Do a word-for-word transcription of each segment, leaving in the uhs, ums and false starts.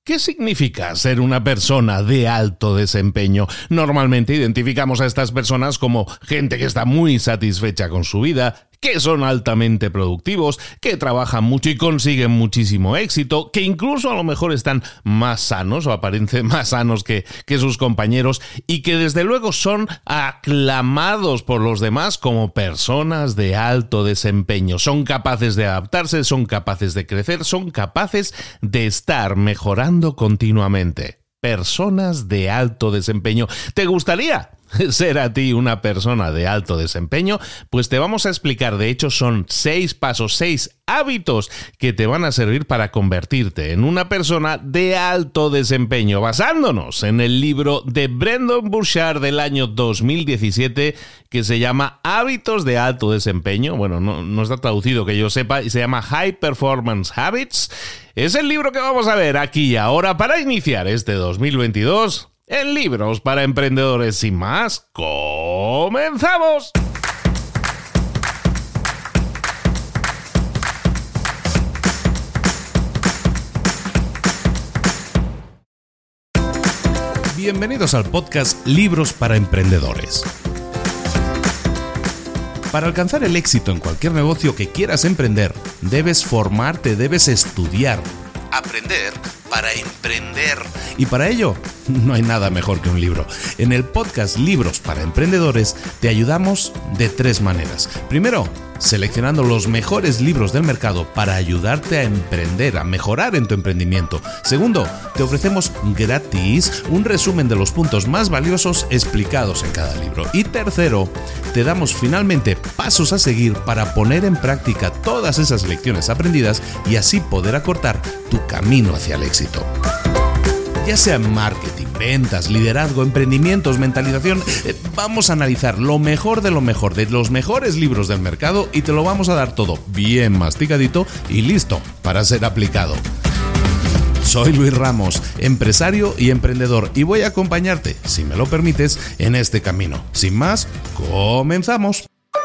¿Qué significa ser una persona de alto desempeño? Normalmente identificamos a estas personas como gente que está muy satisfecha con su vida, que son altamente productivos, que trabajan mucho y consiguen muchísimo éxito, que incluso a lo mejor están más sanos o aparecen más sanos que, que sus compañeros y que desde luego son aclamados por los demás como personas de alto desempeño. Son capaces de adaptarse, son capaces de crecer, son capaces de estar mejorando continuamente. Personas de alto desempeño. ¿Te gustaría ser a ti una persona de alto desempeño? Pues te vamos a explicar, de hecho son seis pasos, seis hábitos que te van a servir para convertirte en una persona de alto desempeño, basándonos en el libro de Brendon Burchard del año dos mil diecisiete que se llama Hábitos de Alto Desempeño. Bueno, no, no está traducido que yo sepa y se llama High Performance Habits. Es el libro que vamos a ver aquí y ahora para iniciar este dos mil veintidós en Libros para Emprendedores. Sin más, ¡comenzamos! Bienvenidos al podcast Libros para Emprendedores. Para alcanzar el éxito en cualquier negocio que quieras emprender, debes formarte, debes estudiar, aprender para emprender. Y para ello, no hay nada mejor que un libro. En el podcast Libros para Emprendedores te ayudamos de tres maneras. Primero, seleccionando los mejores libros del mercado para ayudarte a emprender, a mejorar en tu emprendimiento. Segundo, te ofrecemos gratis un resumen de los puntos más valiosos explicados en cada libro. Y tercero, te damos finalmente pasos a seguir para poner en práctica todas esas lecciones aprendidas y así poder acortar tu camino hacia el éxito. Ya sea marketing, ventas, liderazgo, emprendimientos, mentalización, eh, vamos a analizar lo mejor de lo mejor, de los mejores libros del mercado y te lo vamos a dar todo bien masticadito y listo para ser aplicado. Soy Luis Ramos, empresario y emprendedor, y voy a acompañarte, si me lo permites, en este camino. Sin más, comenzamos.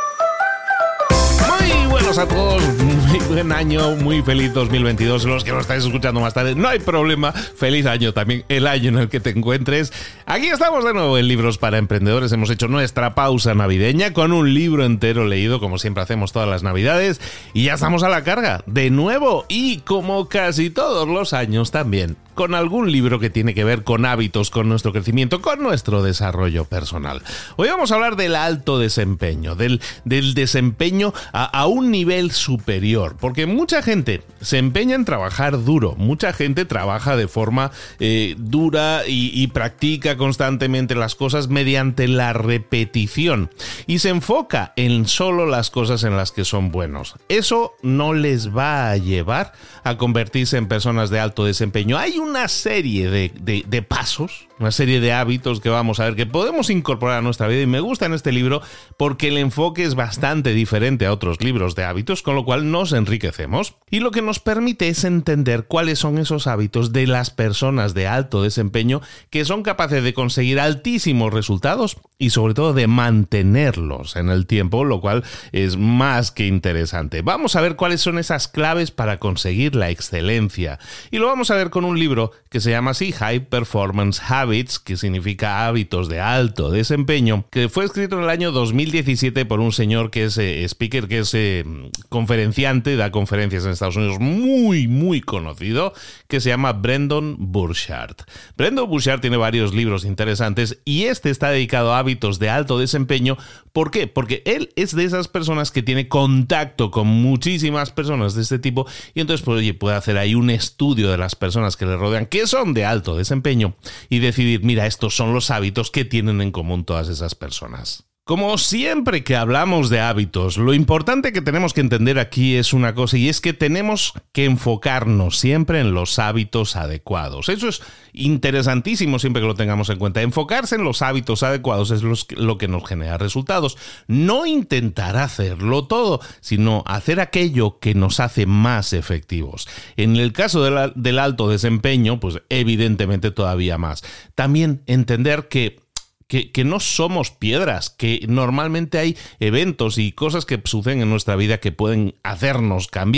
Buenos a todos, muy buen año, muy feliz dos mil veintidós. Los que lo estáis escuchando más tarde, no hay problema, feliz año también, el año en el que te encuentres. Aquí estamos de nuevo en Libros para Emprendedores. Hemos hecho nuestra pausa navideña con un libro entero leído, como siempre hacemos todas las navidades, y ya estamos a la carga de nuevo, y como casi todos los años también, con algún libro que tiene que ver con hábitos, con nuestro crecimiento, con nuestro desarrollo personal. Hoy vamos a hablar del alto desempeño, del, del desempeño a, a un nivel superior, porque mucha gente se empeña en trabajar duro, mucha gente trabaja de forma eh, dura y, y practica constantemente las cosas mediante la repetición y se enfoca en solo las cosas en las que son buenos. Eso no les va a llevar a convertirse en personas de alto desempeño. Hay una serie de, de, de pasos, una serie de hábitos que vamos a ver que podemos incorporar a nuestra vida, y me gusta en este libro porque el enfoque es bastante diferente a otros libros de hábitos, con lo cual nos enriquecemos y lo que nos permite es entender cuáles son esos hábitos de las personas de alto desempeño que son capaces de conseguir altísimos resultados y sobre todo de mantenerlos en el tiempo, lo cual es más que interesante. Vamos a ver cuáles son esas claves para conseguir la excelencia, y lo vamos a ver con un libro que se llama así, High Performance Habits, que significa hábitos de alto desempeño, que fue escrito en el año dos mil diecisiete por un señor que es eh, speaker, que es eh, conferenciante, da conferencias en Estados Unidos, muy, muy conocido, que se llama Brendon Burchard. Brendon Burchard tiene varios libros interesantes y este está dedicado a hábitos de alto desempeño. ¿Por qué? Porque él es de esas personas que tiene contacto con muchísimas personas de este tipo y entonces pues, oye, puede hacer ahí un estudio de las personas que le rodean, que son de alto desempeño, y decidir, mira, estos son los hábitos que tienen en común todas esas personas. Como siempre que hablamos de hábitos, lo importante que tenemos que entender aquí es una cosa, y es que tenemos que enfocarnos siempre en los hábitos adecuados. Eso es interesantísimo siempre que lo tengamos en cuenta. Enfocarse en los hábitos adecuados es lo que nos genera resultados. No intentar hacerlo todo, sino hacer aquello que nos hace más efectivos. En el caso de la, del alto desempeño, pues evidentemente todavía más. También entender que Que, que no somos piedras, que normalmente hay eventos y cosas que suceden en nuestra vida que pueden hacernos cambiar.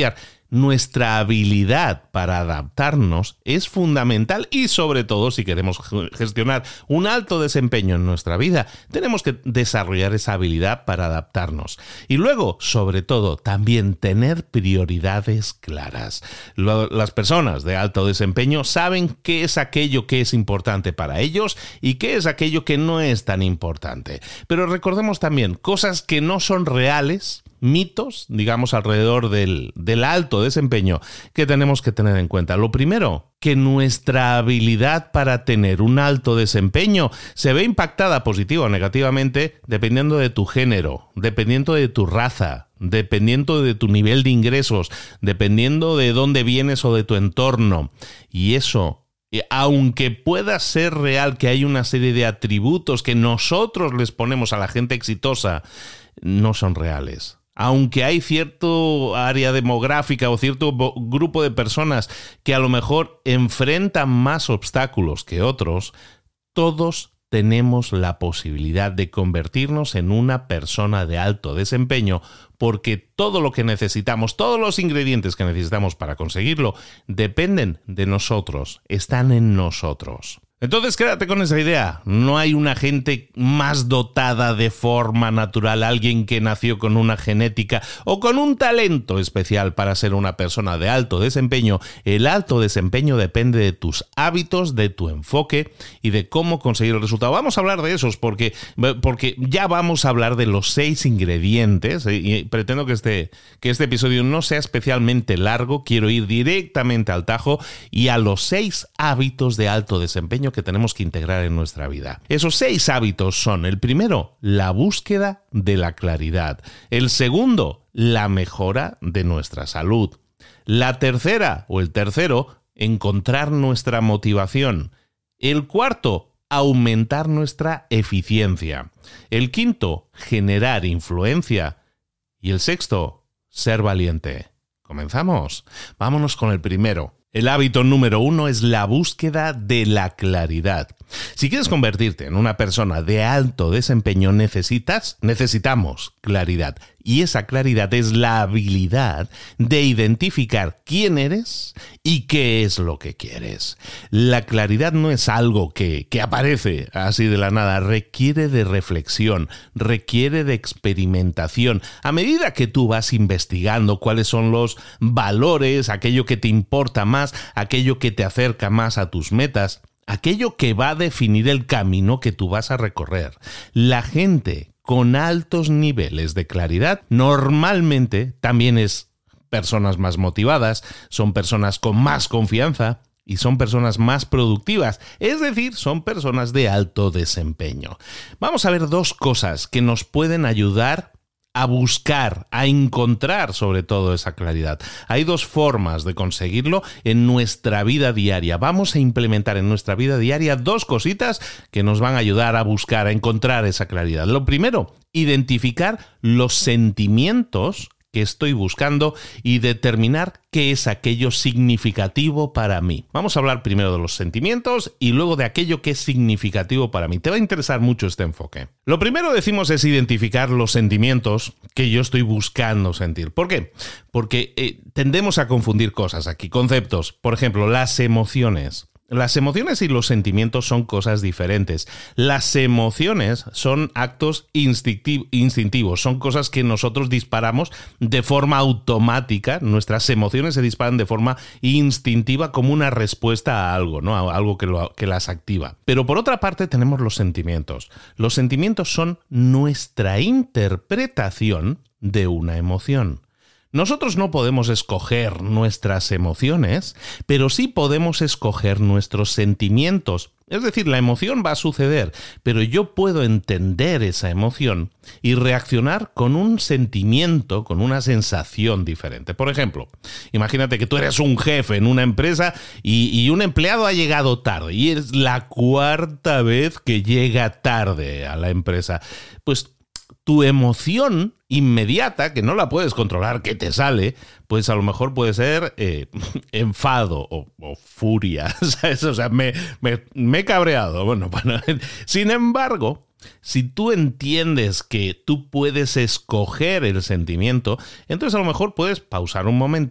nuestra habilidad para adaptarnos es fundamental y sobre todo si queremos gestionar un alto desempeño en nuestra vida, tenemos que desarrollar esa habilidad para adaptarnos. Y luego, sobre todo, también tener prioridades claras. Las personas de alto desempeño saben qué es aquello que es importante para ellos y qué es aquello que no es tan importante. Pero recordemos también cosas que no son reales, mitos, digamos, alrededor del, del alto desempeño que tenemos que tener en cuenta. Lo primero, que nuestra habilidad para tener un alto desempeño se ve impactada positiva o negativamente dependiendo de tu género, dependiendo de tu raza, dependiendo de tu nivel de ingresos, dependiendo de dónde vienes o de tu entorno. Y eso, aunque pueda ser real que hay una serie de atributos que nosotros les ponemos a la gente exitosa, no son reales. Aunque hay cierto área demográfica o cierto grupo de personas que a lo mejor enfrentan más obstáculos que otros, todos tenemos la posibilidad de convertirnos en una persona de alto desempeño porque todo lo que necesitamos, todos los ingredientes que necesitamos para conseguirlo, dependen de nosotros, están en nosotros. Entonces quédate con esa idea. No hay una gente más dotada de forma natural, alguien que nació con una genética o con un talento especial para ser una persona de alto desempeño. El alto desempeño depende de tus hábitos, de tu enfoque y de cómo conseguir el resultado. Vamos a hablar de esos porque, porque ya vamos a hablar de los seis ingredientes y pretendo que este, que este episodio no sea especialmente largo. Quiero ir directamente al tajo y a los seis hábitos de alto desempeño que tenemos que integrar en nuestra vida. Esos seis hábitos son: el primero, la búsqueda de la claridad; el segundo, la mejora de nuestra salud; la tercera o el tercero, encontrar nuestra motivación; el cuarto, aumentar nuestra eficiencia; el quinto, generar influencia; y el sexto, ser valiente. ¿Comenzamos? Vámonos con el primero. El hábito número uno es la búsqueda de la claridad. Si quieres convertirte en una persona de alto desempeño, necesitas, necesitamos claridad. Y esa claridad es la habilidad de identificar quién eres y qué es lo que quieres. La claridad no es algo que, que aparece así de la nada. Requiere de reflexión, requiere de experimentación. A medida que tú vas investigando cuáles son los valores, aquello que te importa más, aquello que te acerca más a tus metas, aquello que va a definir el camino que tú vas a recorrer. La gente con altos niveles de claridad normalmente también es personas más motivadas, son personas con más confianza y son personas más productivas, es decir, son personas de alto desempeño. Vamos a ver dos cosas que nos pueden ayudar a buscar, a encontrar sobre todo esa claridad. Hay dos formas de conseguirlo en nuestra vida diaria. Vamos a implementar en nuestra vida diaria dos cositas que nos van a ayudar a buscar, a encontrar esa claridad. Lo primero, identificar los sentimientos que estoy buscando y determinar qué es aquello significativo para mí. Vamos a hablar primero de los sentimientos y luego de aquello que es significativo para mí. Te va a interesar mucho este enfoque. Lo primero, decimos, es identificar los sentimientos que yo estoy buscando sentir. ¿Por qué? Porque eh, tendemos a confundir cosas aquí, conceptos. Por ejemplo, las emociones. Las emociones y los sentimientos son cosas diferentes. Las emociones son actos instintivos, son cosas que nosotros disparamos de forma automática. Nuestras emociones se disparan de forma instintiva como una respuesta a algo, ¿no? A algo que, lo, que las activa. Pero por otra parte tenemos los sentimientos. Los sentimientos son nuestra interpretación de una emoción. Nosotros no podemos escoger nuestras emociones, pero sí podemos escoger nuestros sentimientos. Es decir, la emoción va a suceder, pero yo puedo entender esa emoción y reaccionar con un sentimiento, con una sensación diferente. Por ejemplo, imagínate que tú eres un jefe en una empresa y, y un empleado ha llegado tarde y es la cuarta vez que llega tarde a la empresa. Pues tu emoción inmediata, que no la puedes controlar, que te sale, pues a lo mejor puede ser eh, enfado o, o furia, ¿sabes? O sea, me, me, me he cabreado. Bueno, bueno, sin embargo, si tú entiendes que tú puedes escoger el sentimiento, entonces a lo mejor puedes pausar un momento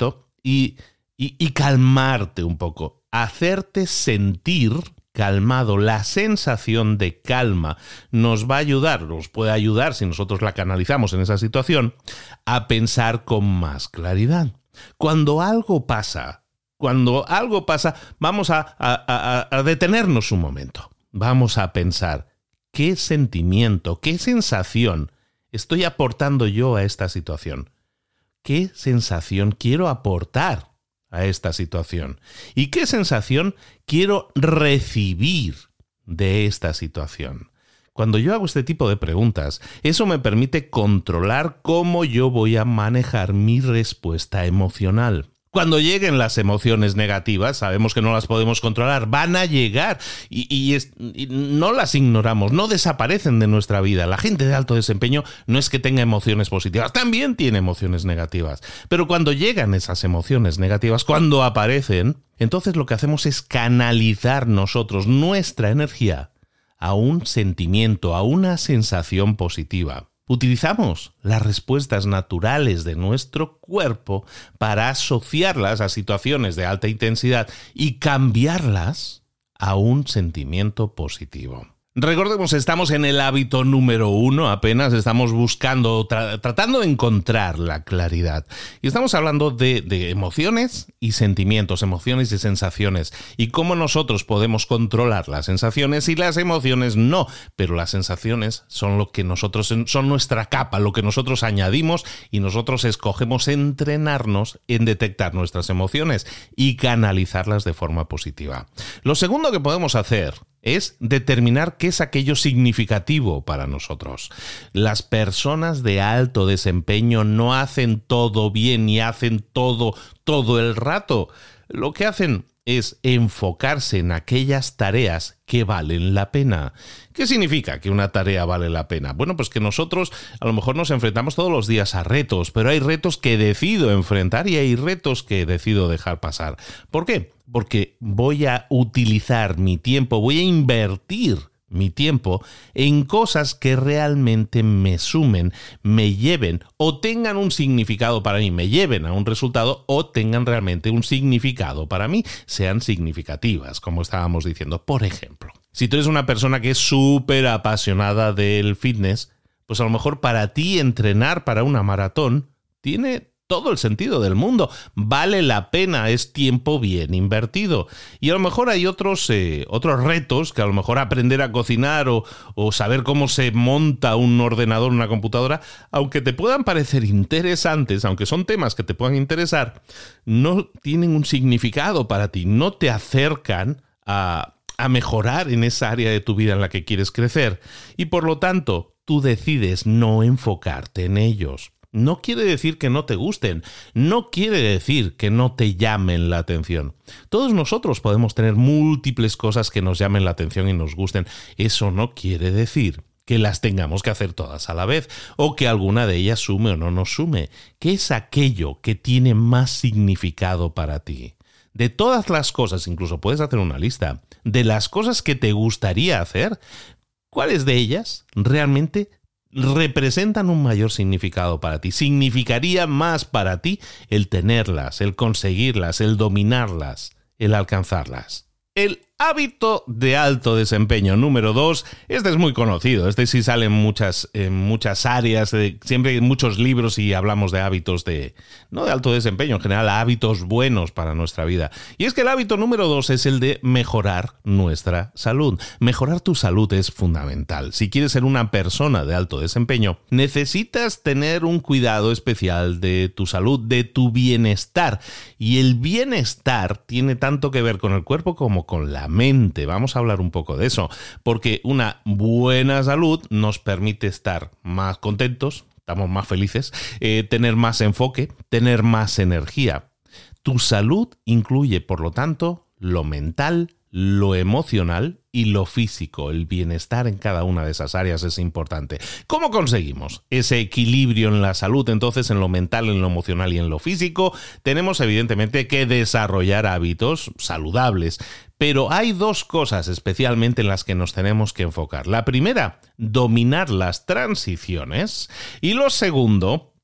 y, y, y calmarte un poco, hacerte sentir calmado. La sensación de calma nos va a ayudar, nos puede ayudar si nosotros la canalizamos en esa situación, a pensar con más claridad. Cuando algo pasa, cuando algo pasa, vamos a, a, a, a detenernos un momento. Vamos a pensar, ¿qué sentimiento, qué sensación estoy aportando yo a esta situación? ¿Qué sensación quiero aportar a esta situación? ¿Y qué sensación quiero recibir de esta situación? Cuando yo hago este tipo de preguntas, eso me permite controlar cómo yo voy a manejar mi respuesta emocional. Cuando lleguen las emociones negativas, sabemos que no las podemos controlar, van a llegar y, y, es, y no las ignoramos, no desaparecen de nuestra vida. La gente de alto desempeño no es que tenga emociones positivas, también tiene emociones negativas. Pero cuando llegan esas emociones negativas, cuando aparecen, entonces lo que hacemos es canalizar nosotros nuestra energía a un sentimiento, a una sensación positiva. Utilizamos las respuestas naturales de nuestro cuerpo para asociarlas a situaciones de alta intensidad y cambiarlas a un sentimiento positivo. Recordemos, estamos en el hábito número uno, apenas estamos buscando, tra- tratando de encontrar la claridad. Y estamos hablando de, de emociones y sentimientos, emociones y sensaciones, y cómo nosotros podemos controlar las sensaciones y las emociones no, pero las sensaciones son lo que nosotros, son nuestra capa, lo que nosotros añadimos y nosotros escogemos entrenarnos en detectar nuestras emociones y canalizarlas de forma positiva. Lo segundo que podemos hacer es determinar qué es aquello significativo para nosotros. Las personas de alto desempeño no hacen todo bien y hacen todo, todo el rato. Lo que hacen es enfocarse en aquellas tareas que valen la pena. ¿Qué significa que una tarea vale la pena? Bueno, pues que nosotros a lo mejor nos enfrentamos todos los días a retos, pero hay retos que decido enfrentar y hay retos que decido dejar pasar. ¿Por qué? Porque voy a utilizar mi tiempo, voy a invertir mi tiempo en cosas que realmente me sumen, me lleven o tengan un significado para mí, me lleven a un resultado o tengan realmente un significado para mí, sean significativas, como estábamos diciendo. Por ejemplo, si tú eres una persona que es súper apasionada del fitness, pues a lo mejor para ti entrenar para una maratón tiene todo el sentido del mundo, vale la pena, es tiempo bien invertido. Y a lo mejor hay otros, eh, otros retos, que a lo mejor aprender a cocinar o, o saber cómo se monta un ordenador, una computadora, aunque te puedan parecer interesantes, aunque son temas que te puedan interesar, no tienen un significado para ti, no te acercan a, a mejorar en esa área de tu vida en la que quieres crecer. Y por lo tanto, tú decides no enfocarte en ellos. No quiere decir que no te gusten, no quiere decir que no te llamen la atención. Todos nosotros podemos tener múltiples cosas que nos llamen la atención y nos gusten. Eso no quiere decir que las tengamos que hacer todas a la vez o que alguna de ellas sume o no nos sume. ¿Qué es aquello que tiene más significado para ti? De todas las cosas, incluso puedes hacer una lista, de las cosas que te gustaría hacer, ¿cuáles de ellas realmente representan un mayor significado para ti? ¿Significaría más para ti el tenerlas, el conseguirlas, el dominarlas, el alcanzarlas? El hábito de alto desempeño número dos, este es muy conocido, este sí sale en muchas, en muchas áreas, de, siempre hay muchos libros y hablamos de hábitos de, no de alto desempeño, en general hábitos buenos para nuestra vida. Y es que el hábito número dos es el de mejorar nuestra salud. Mejorar tu salud es fundamental. Si quieres ser una persona de alto desempeño, necesitas tener un cuidado especial de tu salud, de tu bienestar. Y el bienestar tiene tanto que ver con el cuerpo como con la mente. Vamos a hablar un poco de eso, porque una buena salud nos permite estar más contentos, estamos más felices, eh, tener más enfoque, tener más energía. Tu salud incluye, por lo tanto, lo mental, lo emocional y lo físico. El bienestar en cada una de esas áreas es importante. ¿Cómo conseguimos ese equilibrio en la salud? Entonces, en lo mental, en lo emocional y en lo físico, tenemos evidentemente que desarrollar hábitos saludables. Pero hay dos cosas especialmente en las que nos tenemos que enfocar. La primera, dominar las transiciones. Y lo segundo,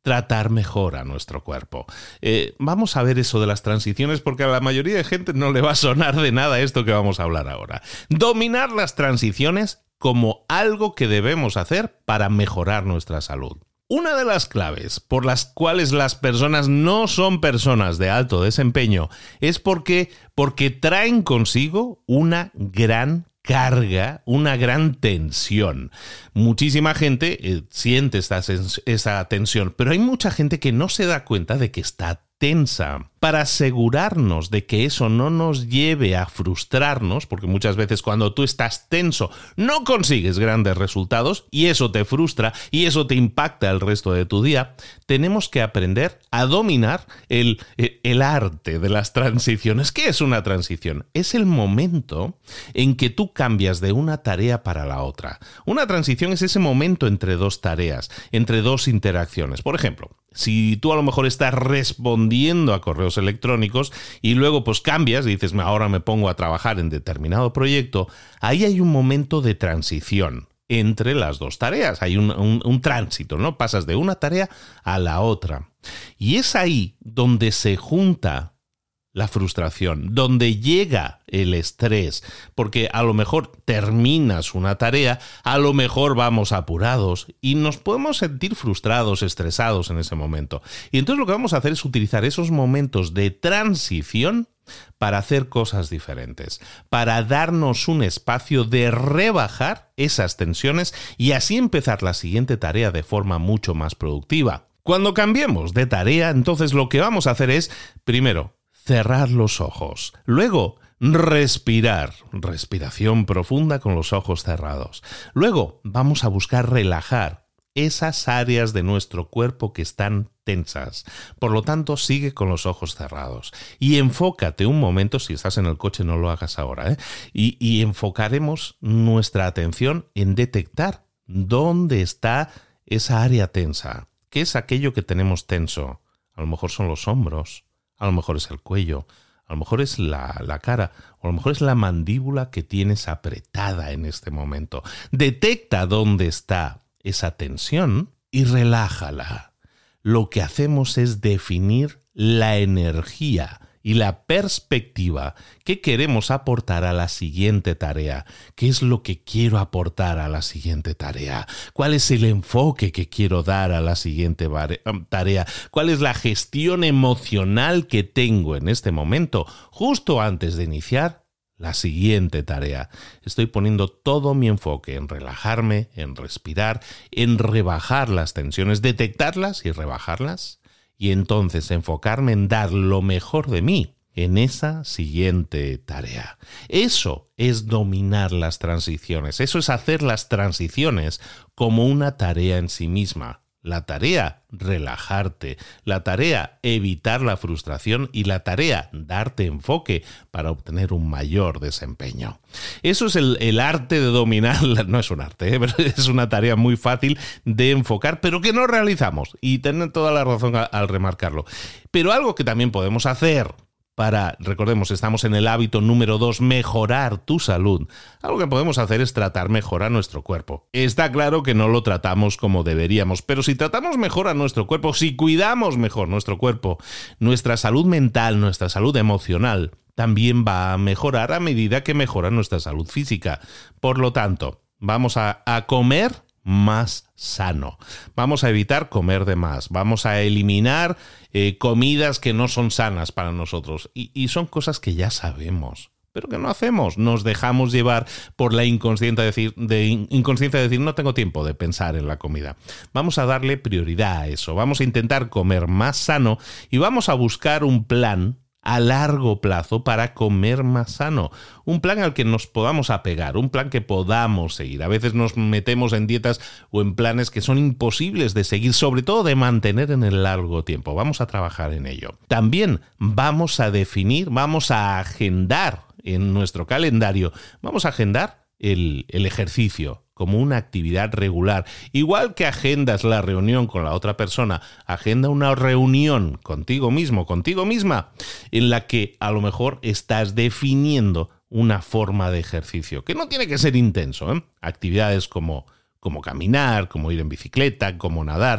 tratar mejor a nuestro cuerpo. Eh, vamos a ver eso de las transiciones porque a la mayoría de gente no le va a sonar de nada esto que vamos a hablar ahora. Dominar las transiciones como algo que debemos hacer para mejorar nuestra salud. Una de las claves por las cuales las personas no son personas de alto desempeño es porque, porque traen consigo una gran carga, una gran tensión. Muchísima gente eh, siente esta, esta tensión, pero hay mucha gente que no se da cuenta de que está tensa. Para asegurarnos de que eso no nos lleve a frustrarnos, porque muchas veces cuando tú estás tenso no consigues grandes resultados y eso te frustra y eso te impacta el resto de tu día, tenemos que aprender a dominar el, el arte de las transiciones. ¿Qué es una transición? Es el momento en que tú cambias de una tarea para la otra. Una transición es ese momento entre dos tareas, entre dos interacciones. Por ejemplo, si tú a lo mejor estás respondiendo a correos electrónicos y luego pues cambias y dices, ahora me pongo a trabajar en determinado proyecto, ahí hay un momento de transición entre las dos tareas. Hay un, un, un tránsito, ¿no? Pasas de una tarea a la otra. Y es ahí donde se junta la frustración, donde llega el estrés, porque a lo mejor terminas una tarea, a lo mejor vamos apurados y nos podemos sentir frustrados, estresados en ese momento. Y entonces lo que vamos a hacer es utilizar esos momentos de transición para hacer cosas diferentes, para darnos un espacio de rebajar esas tensiones y así empezar la siguiente tarea de forma mucho más productiva. Cuando cambiemos de tarea, entonces lo que vamos a hacer es, primero, cerrar los ojos. Luego, respirar. Respiración profunda con los ojos cerrados. Luego, vamos a buscar relajar esas áreas de nuestro cuerpo que están tensas. Por lo tanto, sigue con los ojos cerrados. Y enfócate un momento, si estás en el coche no lo hagas ahora, ¿eh? y, y enfocaremos nuestra atención en detectar dónde está esa área tensa. ¿Qué es aquello que tenemos tenso? A lo mejor son los hombros. A lo mejor es el cuello, a lo mejor es la, la cara, o a lo mejor es la mandíbula que tienes apretada en este momento. Detecta dónde está esa tensión y relájala. Lo que hacemos es definir la energía y la perspectiva que queremos aportar a la siguiente tarea. ¿Qué es lo que quiero aportar a la siguiente tarea? ¿Cuál es el enfoque que quiero dar a la siguiente tarea? ¿Cuál es la gestión emocional que tengo en este momento, justo antes de iniciar la siguiente tarea? Estoy poniendo todo mi enfoque en relajarme, en respirar, en rebajar las tensiones, detectarlas y rebajarlas. Y entonces enfocarme en dar lo mejor de mí en esa siguiente tarea. Eso es dominar las transiciones. Eso es hacer las transiciones como una tarea en sí misma. La tarea, relajarte. La tarea, evitar la frustración. Y la tarea, darte enfoque para obtener un mayor desempeño. Eso es el, el arte de dominar. No es un arte, ¿eh? Pero es una tarea muy fácil de enfocar, pero que no realizamos. Y tienen toda la razón al, al remarcarlo. Pero algo que también podemos hacer para, recordemos, estamos en el hábito número dos, mejorar tu salud. Algo que podemos hacer es tratar mejor a nuestro cuerpo. Está claro que no lo tratamos como deberíamos, pero si tratamos mejor a nuestro cuerpo, si cuidamos mejor nuestro cuerpo, nuestra salud mental, nuestra salud emocional, también va a mejorar a medida que mejora nuestra salud física. Por lo tanto, vamos a, a comer más sano. Vamos a evitar comer de más. Vamos a eliminar eh, comidas que no son sanas para nosotros. Y, y son cosas que ya sabemos, pero que no hacemos. Nos dejamos llevar por la inconsciencia de decir, de inconsciencia de decir, no tengo tiempo de pensar en la comida. Vamos a darle prioridad a eso. Vamos a intentar comer más sano y vamos a buscar un plan a largo plazo para comer más sano. Un plan al que nos podamos apegar, un plan que podamos seguir. A veces nos metemos en dietas o en planes que son imposibles de seguir, sobre todo de mantener en el largo tiempo. Vamos a trabajar en ello. También vamos a definir, vamos a agendar en nuestro calendario, vamos a agendar el, el ejercicio como una actividad regular. Igual que agendas la reunión con la otra persona, agenda una reunión contigo mismo, contigo misma, en la que a lo mejor estás definiendo una forma de ejercicio, que no tiene que ser intenso, ¿eh? Actividades como, como caminar, como ir en bicicleta, como nadar,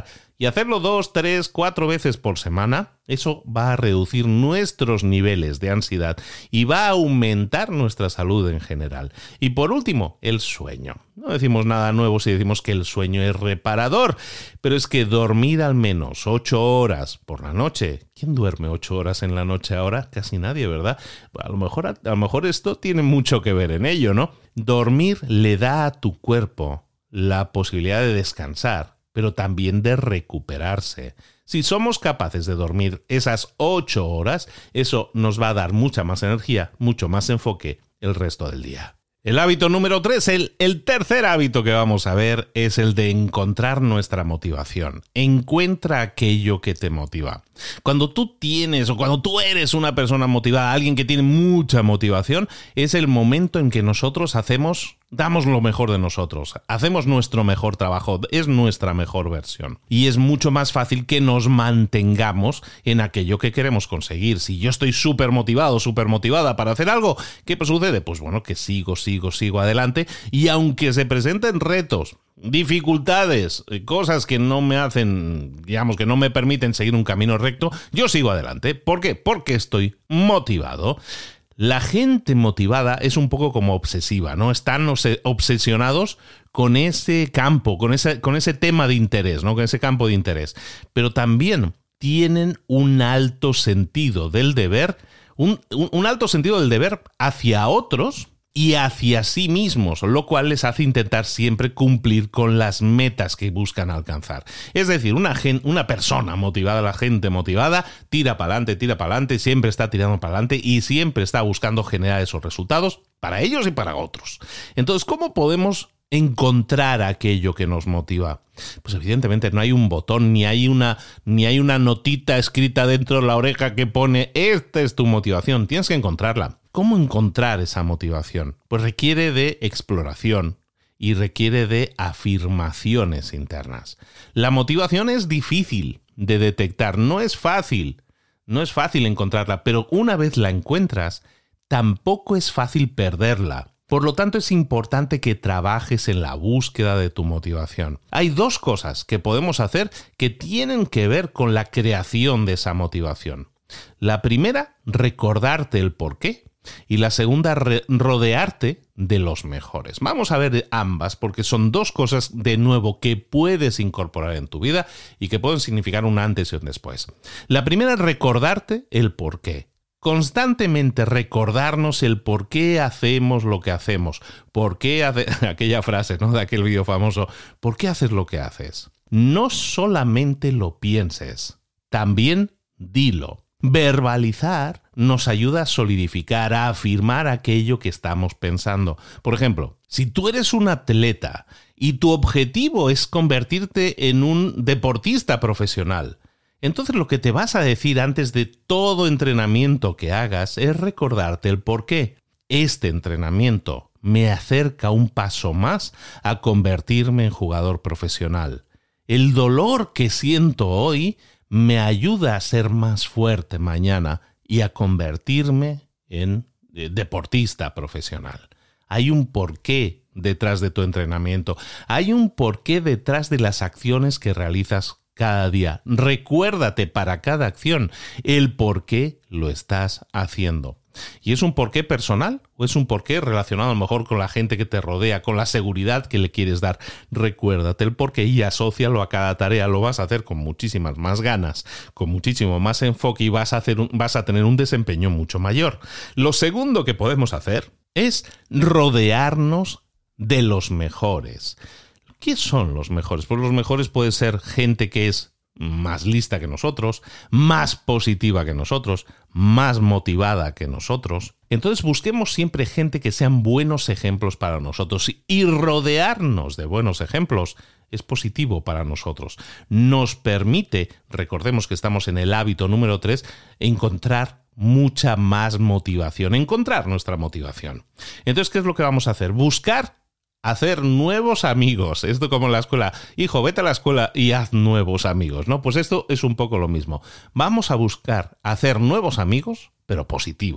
Y hacerlo dos, tres, cuatro veces por semana, eso va a reducir nuestros niveles de ansiedad y va a aumentar nuestra salud en general. Y por último, el sueño. No decimos nada nuevo si decimos que el sueño es reparador, pero es que dormir al menos ocho horas por la noche. ¿Quién duerme ocho horas en la noche ahora? Casi nadie, ¿verdad? A lo mejor, a lo mejor esto tiene mucho que ver en ello, ¿no? Dormir le da a tu cuerpo la posibilidad de descansar, pero también de recuperarse. Si somos capaces de dormir esas ocho horas, eso nos va a dar mucha más energía, mucho más enfoque el resto del día. El hábito número tres, el, el tercer hábito que vamos a ver es el de encontrar nuestra motivación. Encuentra aquello que te motiva. Cuando tú tienes o cuando tú eres una persona motivada, alguien que tiene mucha motivación, es el momento en que nosotros hacemos, damos lo mejor de nosotros, hacemos nuestro mejor trabajo, es nuestra mejor versión. Y es mucho más fácil que nos mantengamos en aquello que queremos conseguir. Si yo estoy súper motivado, súper motivada para hacer algo, ¿qué sucede? Pues bueno, que sigo, sigo, sigo adelante, y aunque se presenten retos, dificultades, cosas que no me hacen, digamos, que no me permiten seguir un camino recto, yo sigo adelante. ¿Por qué? Porque estoy motivado. La gente motivada es un poco como obsesiva, ¿no? Están obsesionados con ese campo, con ese, con ese tema de interés, ¿no? Con ese campo de interés. Pero también tienen un alto sentido del deber, un, un, un alto sentido del deber hacia otros y hacia sí mismos, lo cual les hace intentar siempre cumplir con las metas que buscan alcanzar. Es decir, una, gen, una persona motivada, la gente motivada, tira para adelante, tira para adelante, siempre está tirando para adelante y siempre está buscando generar esos resultados para ellos y para otros. Entonces, ¿cómo podemos encontrar aquello que nos motiva? Pues evidentemente no hay un botón, ni hay una, ni hay una notita escrita dentro de la oreja que pone esta es tu motivación. Tienes que encontrarla. ¿Cómo encontrar esa motivación? Pues requiere de exploración y requiere de afirmaciones internas. La motivación es difícil de detectar, no es fácil, no es fácil encontrarla, pero una vez la encuentras, tampoco es fácil perderla. Por lo tanto, es importante que trabajes en la búsqueda de tu motivación. Hay dos cosas que podemos hacer que tienen que ver con la creación de esa motivación. La primera, recordarte el porqué. Y la segunda, re- rodearte de los mejores. Vamos a ver ambas porque son dos cosas, de nuevo, que puedes incorporar en tu vida y que pueden significar un antes y un después. La primera es recordarte el porqué. Constantemente recordarnos el por qué hacemos lo que hacemos. ¿Por qué hace... aquella frase, ¿no?, de aquel vídeo famoso? ¿Por qué haces lo que haces? No solamente lo pienses, también dilo. Verbalizar nos ayuda a solidificar, a afirmar aquello que estamos pensando. Por ejemplo, si tú eres un atleta y tu objetivo es convertirte en un deportista profesional, entonces lo que te vas a decir antes de todo entrenamiento que hagas es recordarte el por qué. Este entrenamiento me acerca un paso más a convertirme en jugador profesional. El dolor que siento hoy me ayuda a ser más fuerte mañana y a convertirme en deportista profesional. Hay un porqué detrás de tu entrenamiento. Hay un porqué detrás de las acciones que realizas cada día. Recuérdate para cada acción el por qué lo estás haciendo. ¿Y es un porqué personal o es un porqué relacionado a lo mejor con la gente que te rodea, con la seguridad que le quieres dar? Recuérdate el porqué y asócialo a cada tarea. Lo vas a hacer con muchísimas más ganas, con muchísimo más enfoque y vas a, hacer un, vas a tener un desempeño mucho mayor. Lo segundo que podemos hacer es rodearnos de los mejores. ¿Qué son los mejores? Pues los mejores pueden ser gente que es más lista que nosotros, más positiva que nosotros, más motivada que nosotros. Entonces busquemos siempre gente que sean buenos ejemplos para nosotros y rodearnos de buenos ejemplos es positivo para nosotros. Nos permite, recordemos que estamos en el hábito número tres, encontrar mucha más motivación, encontrar nuestra motivación. Entonces, ¿qué es lo que vamos a hacer? Buscar hacer nuevos amigos. Esto como en la escuela. Hijo, vete a la escuela y haz nuevos amigos, ¿no? Pues esto es un poco lo mismo. Vamos a buscar hacer nuevos amigos, pero positivos.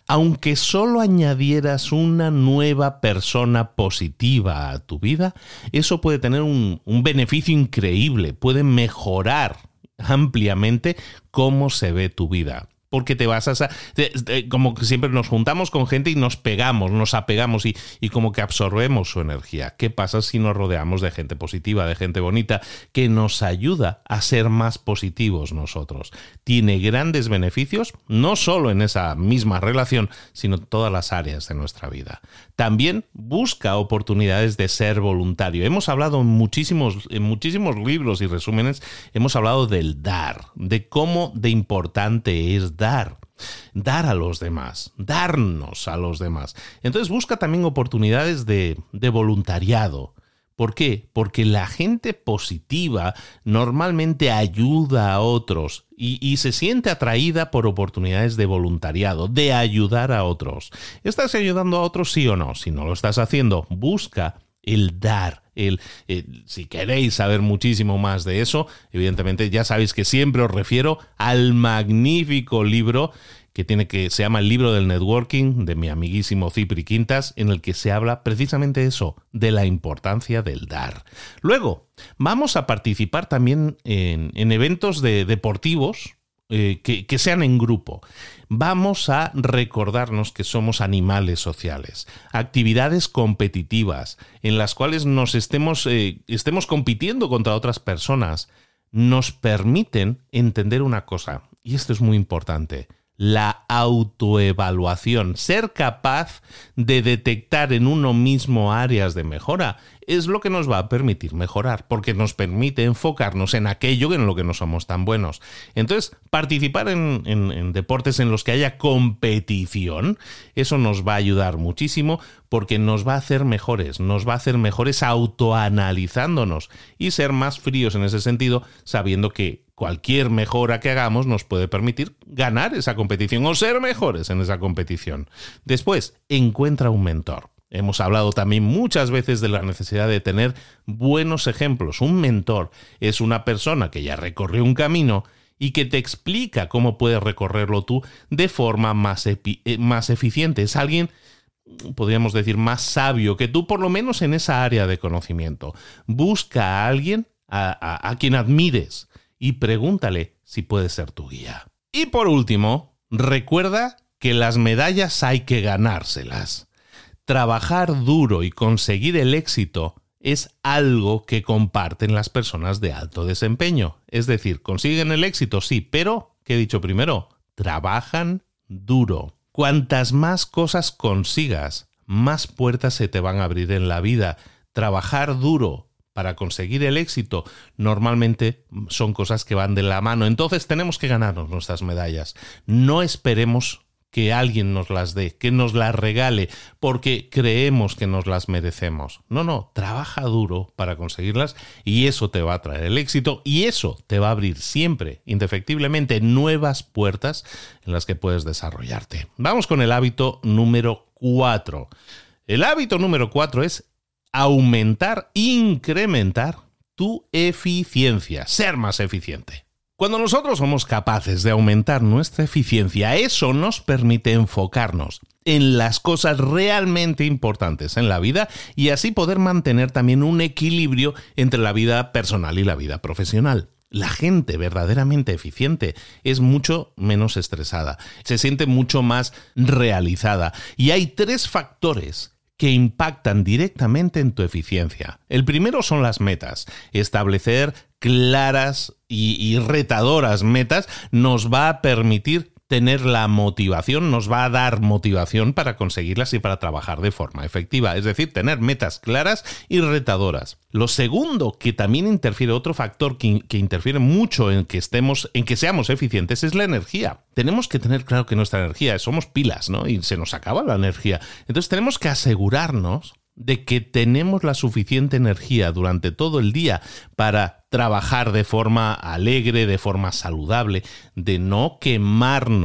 Aunque solo añadieras una nueva persona positiva a tu vida, eso puede tener un, un beneficio increíble, puede mejorar ampliamente cómo se ve tu vida. Porque te vas a... Como que siempre nos juntamos con gente y nos pegamos, nos apegamos y, y como que absorbemos su energía. ¿Qué pasa si nos rodeamos de gente positiva, de gente bonita, que nos ayuda a ser más positivos nosotros? Tiene grandes beneficios, no solo en esa misma relación, sino en todas las áreas de nuestra vida. También busca oportunidades de ser voluntario. Hemos hablado en muchísimos, en muchísimos libros y resúmenes, hemos hablado del dar, de cómo de importante es dar. Dar, dar a los demás, darnos a los demás. Entonces busca también oportunidades de, de voluntariado. ¿Por qué? Porque la gente positiva normalmente ayuda a otros y, y se siente atraída por oportunidades de voluntariado, de ayudar a otros. ¿Estás ayudando a otros, sí o no? Si no lo estás haciendo, busca el dar. El, el, si queréis saber muchísimo más de eso, evidentemente ya sabéis que siempre os refiero al magnífico libro que tiene que se llama El libro del networking, de mi amiguísimo Cipri Quintas, en el que se habla precisamente eso, de la importancia del dar. Luego, vamos a participar también en, en eventos de, deportivos eh, que, que sean en grupo. Vamos a recordarnos que somos animales sociales, actividades competitivas en las cuales nos estemos, eh, estemos compitiendo contra otras personas, nos permiten entender una cosa, y esto es muy importante: la autoevaluación. Ser capaz de detectar en uno mismo áreas de mejora es lo que nos va a permitir mejorar, porque nos permite enfocarnos en aquello en lo que no somos tan buenos. Entonces, participar en, en, en deportes en los que haya competición, eso nos va a ayudar muchísimo, porque nos va a hacer mejores, nos va a hacer mejores autoanalizándonos y ser más fríos en ese sentido, sabiendo que cualquier mejora que hagamos nos puede permitir ganar esa competición o ser mejores en esa competición. Después, encuentra un mentor. Hemos hablado también muchas veces de la necesidad de tener buenos ejemplos. Un mentor es una persona que ya recorrió un camino y que te explica cómo puedes recorrerlo tú de forma más, epi- más eficiente. Es alguien, podríamos decir, más sabio que tú, por lo menos en esa área de conocimiento. Busca a alguien a, a, a quien admires y pregúntale si puede ser tu guía. Y por último, recuerda que las medallas hay que ganárselas. Trabajar duro y conseguir el éxito es algo que comparten las personas de alto desempeño. Es decir, consiguen el éxito, sí, pero, ¿qué he dicho primero? Trabajan duro. Cuantas más cosas consigas, más puertas se te van a abrir en la vida. Trabajar duro para conseguir el éxito normalmente son cosas que van de la mano. Entonces tenemos que ganarnos nuestras medallas. No esperemos que alguien nos las dé, que nos las regale, porque creemos que nos las merecemos. No, no, trabaja duro para conseguirlas y eso te va a traer el éxito y eso te va a abrir siempre, indefectiblemente, nuevas puertas en las que puedes desarrollarte. Vamos con el hábito número cuatro. El hábito número cuatro es aumentar, incrementar tu eficiencia, ser más eficiente. Cuando nosotros somos capaces de aumentar nuestra eficiencia, eso nos permite enfocarnos en las cosas realmente importantes en la vida y así poder mantener también un equilibrio entre la vida personal y la vida profesional. La gente verdaderamente eficiente es mucho menos estresada, se siente mucho más realizada y hay tres factores que impactan directamente en tu eficiencia. El primero son las metas. Establecer claras y, y retadoras metas nos va a permitir tener la motivación, nos va a dar motivación para conseguirlas y para trabajar de forma efectiva. Es decir, tener metas claras y retadoras. Lo segundo, que también interfiere, otro factor que, que interfiere mucho en que estemos, en que seamos eficientes, es la energía. Tenemos que tener claro que nuestra energía, somos pilas, ¿no? Y se nos acaba la energía. Entonces tenemos que asegurarnos de que tenemos la suficiente energía durante todo el día para trabajar de forma alegre, de forma saludable, de no quemarnos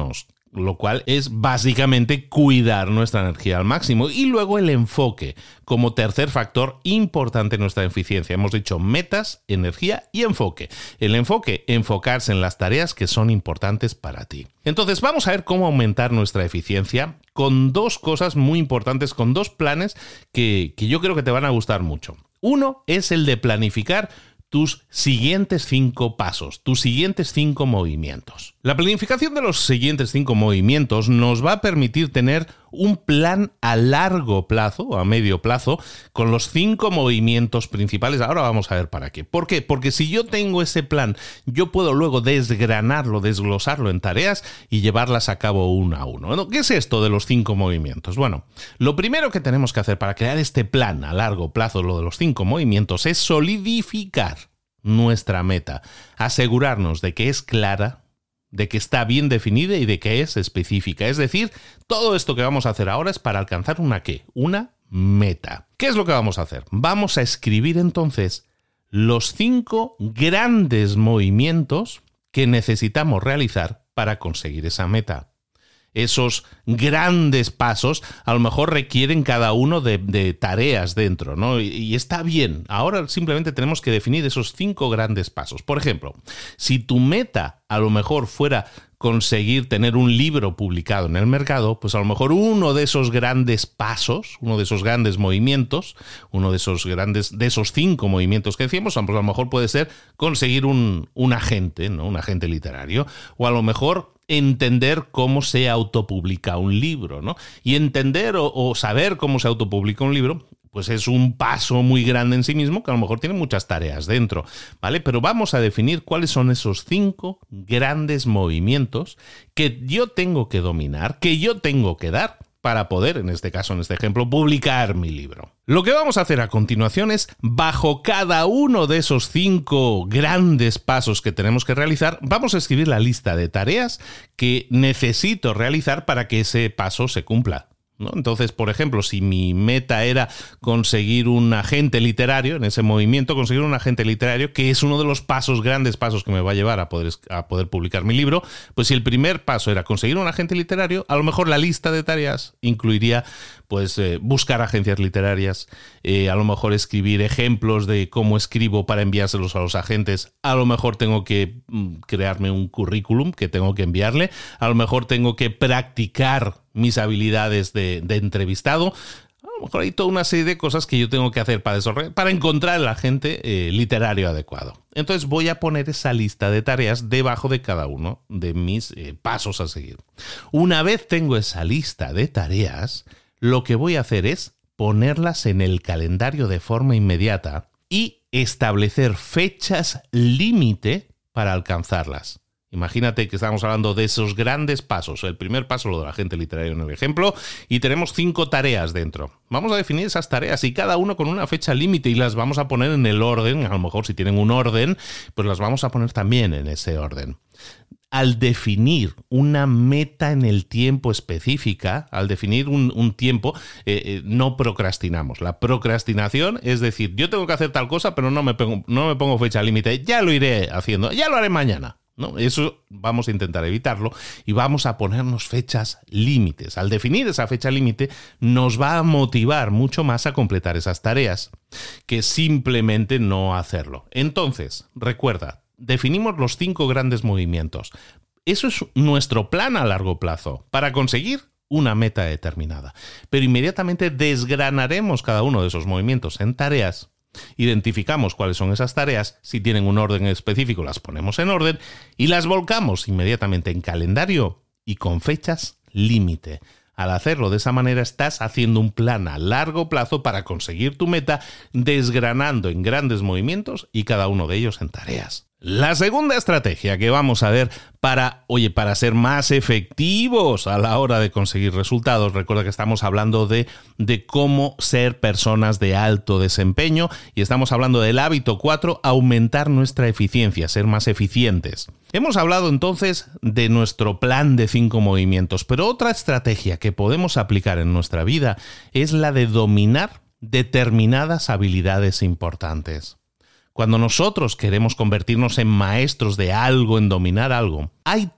lo cual es básicamente cuidar nuestra energía al máximo. Y luego el enfoque, como tercer factor importante en nuestra eficiencia. Hemos dicho metas, energía y enfoque. El enfoque, enfocarse en las tareas que son importantes para ti. Entonces vamos a ver cómo aumentar nuestra eficiencia con dos cosas muy importantes, con dos planes que, que yo creo que te van a gustar mucho. Uno es el de planificar tus siguientes cinco pasos, tus siguientes cinco movimientos. La planificación de los siguientes cinco movimientos nos va a permitir tener un plan a largo plazo o a medio plazo con los cinco movimientos principales. Ahora vamos a ver para qué. ¿Por qué? Porque si yo tengo ese plan, yo puedo luego desgranarlo, desglosarlo en tareas y llevarlas a cabo uno a uno. ¿Qué es esto de los cinco movimientos? Bueno, lo primero que tenemos que hacer para crear este plan a largo plazo, lo de los cinco movimientos, es solidificar nuestra meta, asegurarnos de que es clara, de que está bien definida y de que es específica. Es decir, todo esto que vamos a hacer ahora es para alcanzar una ¿qué? Una meta. ¿Qué es lo que vamos a hacer? Vamos a escribir entonces los cinco grandes movimientos que necesitamos realizar para conseguir esa meta. Esos grandes pasos a lo mejor requieren cada uno de, de tareas dentro, ¿no? Y, y está bien. Ahora simplemente tenemos que definir esos cinco grandes pasos. Por ejemplo, si tu meta a lo mejor fuera conseguir tener un libro publicado en el mercado, pues a lo mejor uno de esos grandes pasos, uno de esos grandes movimientos, uno de esos grandes, de esos cinco movimientos que decíamos, pues a lo mejor puede ser conseguir un, un agente, ¿no? Un agente literario, o a lo mejor entender cómo se autopublica un libro, ¿no? Y entender o, o saber cómo se autopublica un libro, pues es un paso muy grande en sí mismo que a lo mejor tiene muchas tareas dentro, ¿vale? Pero vamos a definir cuáles son esos cinco grandes movimientos que yo tengo que dominar, que yo tengo que dar para poder, en este caso, en este ejemplo, publicar mi libro. Lo que vamos a hacer a continuación es, bajo cada uno de esos cinco grandes pasos que tenemos que realizar, vamos a escribir la lista de tareas que necesito realizar para que ese paso se cumpla, ¿no? Entonces, por ejemplo, si mi meta era conseguir un agente literario, en ese movimiento, conseguir un agente literario, que es uno de los pasos, grandes pasos que me va a llevar a poder, a poder publicar mi libro, pues si el primer paso era conseguir un agente literario, a lo mejor la lista de tareas incluiría pues eh, buscar agencias literarias, eh, a lo mejor escribir ejemplos de cómo escribo para enviárselos a los agentes, a lo mejor tengo que mm, crearme un currículum que tengo que enviarle, a lo mejor tengo que practicar mis habilidades de, de entrevistado. A lo mejor hay toda una serie de cosas que yo tengo que hacer para, desarrollar, para encontrar el agente eh, literario adecuado. Entonces voy a poner esa lista de tareas debajo de cada uno de mis eh, pasos a seguir. Una vez tengo esa lista de tareas, lo que voy a hacer es ponerlas en el calendario de forma inmediata y establecer fechas límite para alcanzarlas. Imagínate que estamos hablando de esos grandes pasos. El primer paso, lo del agente literario en el ejemplo, y tenemos cinco tareas dentro. Vamos a definir esas tareas y cada uno con una fecha límite y las vamos a poner en el orden. A lo mejor si tienen un orden, pues las vamos a poner también en ese orden. Al definir una meta en el tiempo específica, al definir un, un tiempo, eh, eh, no procrastinamos. La procrastinación es decir, yo tengo que hacer tal cosa, pero no me pongo, no me pongo fecha límite. Ya lo iré haciendo, ya lo haré mañana, ¿no? Eso vamos a intentar evitarlo y vamos a ponernos fechas límites. Al definir esa fecha límite nos va a motivar mucho más a completar esas tareas que simplemente no hacerlo. Entonces, recuerda, definimos los cinco grandes movimientos. Eso es nuestro plan a largo plazo para conseguir una meta determinada. Pero inmediatamente desgranaremos cada uno de esos movimientos en tareas. Identificamos cuáles son esas tareas, si tienen un orden específico las ponemos en orden y las volcamos inmediatamente en calendario y con fechas límite. Al hacerlo de esa manera estás haciendo un plan a largo plazo para conseguir tu meta, desgranando en grandes movimientos y cada uno de ellos en tareas. La segunda estrategia que vamos a ver para, oye, para ser más efectivos a la hora de conseguir resultados, recuerda que estamos hablando de, de cómo ser personas de alto desempeño y estamos hablando del hábito cuatro, aumentar nuestra eficiencia, ser más eficientes. Hemos hablado entonces de nuestro plan de cinco movimientos, pero otra estrategia que podemos aplicar en nuestra vida es la de dominar determinadas habilidades importantes. Cuando nosotros queremos convertirnos en maestros de algo, en dominar algo, hay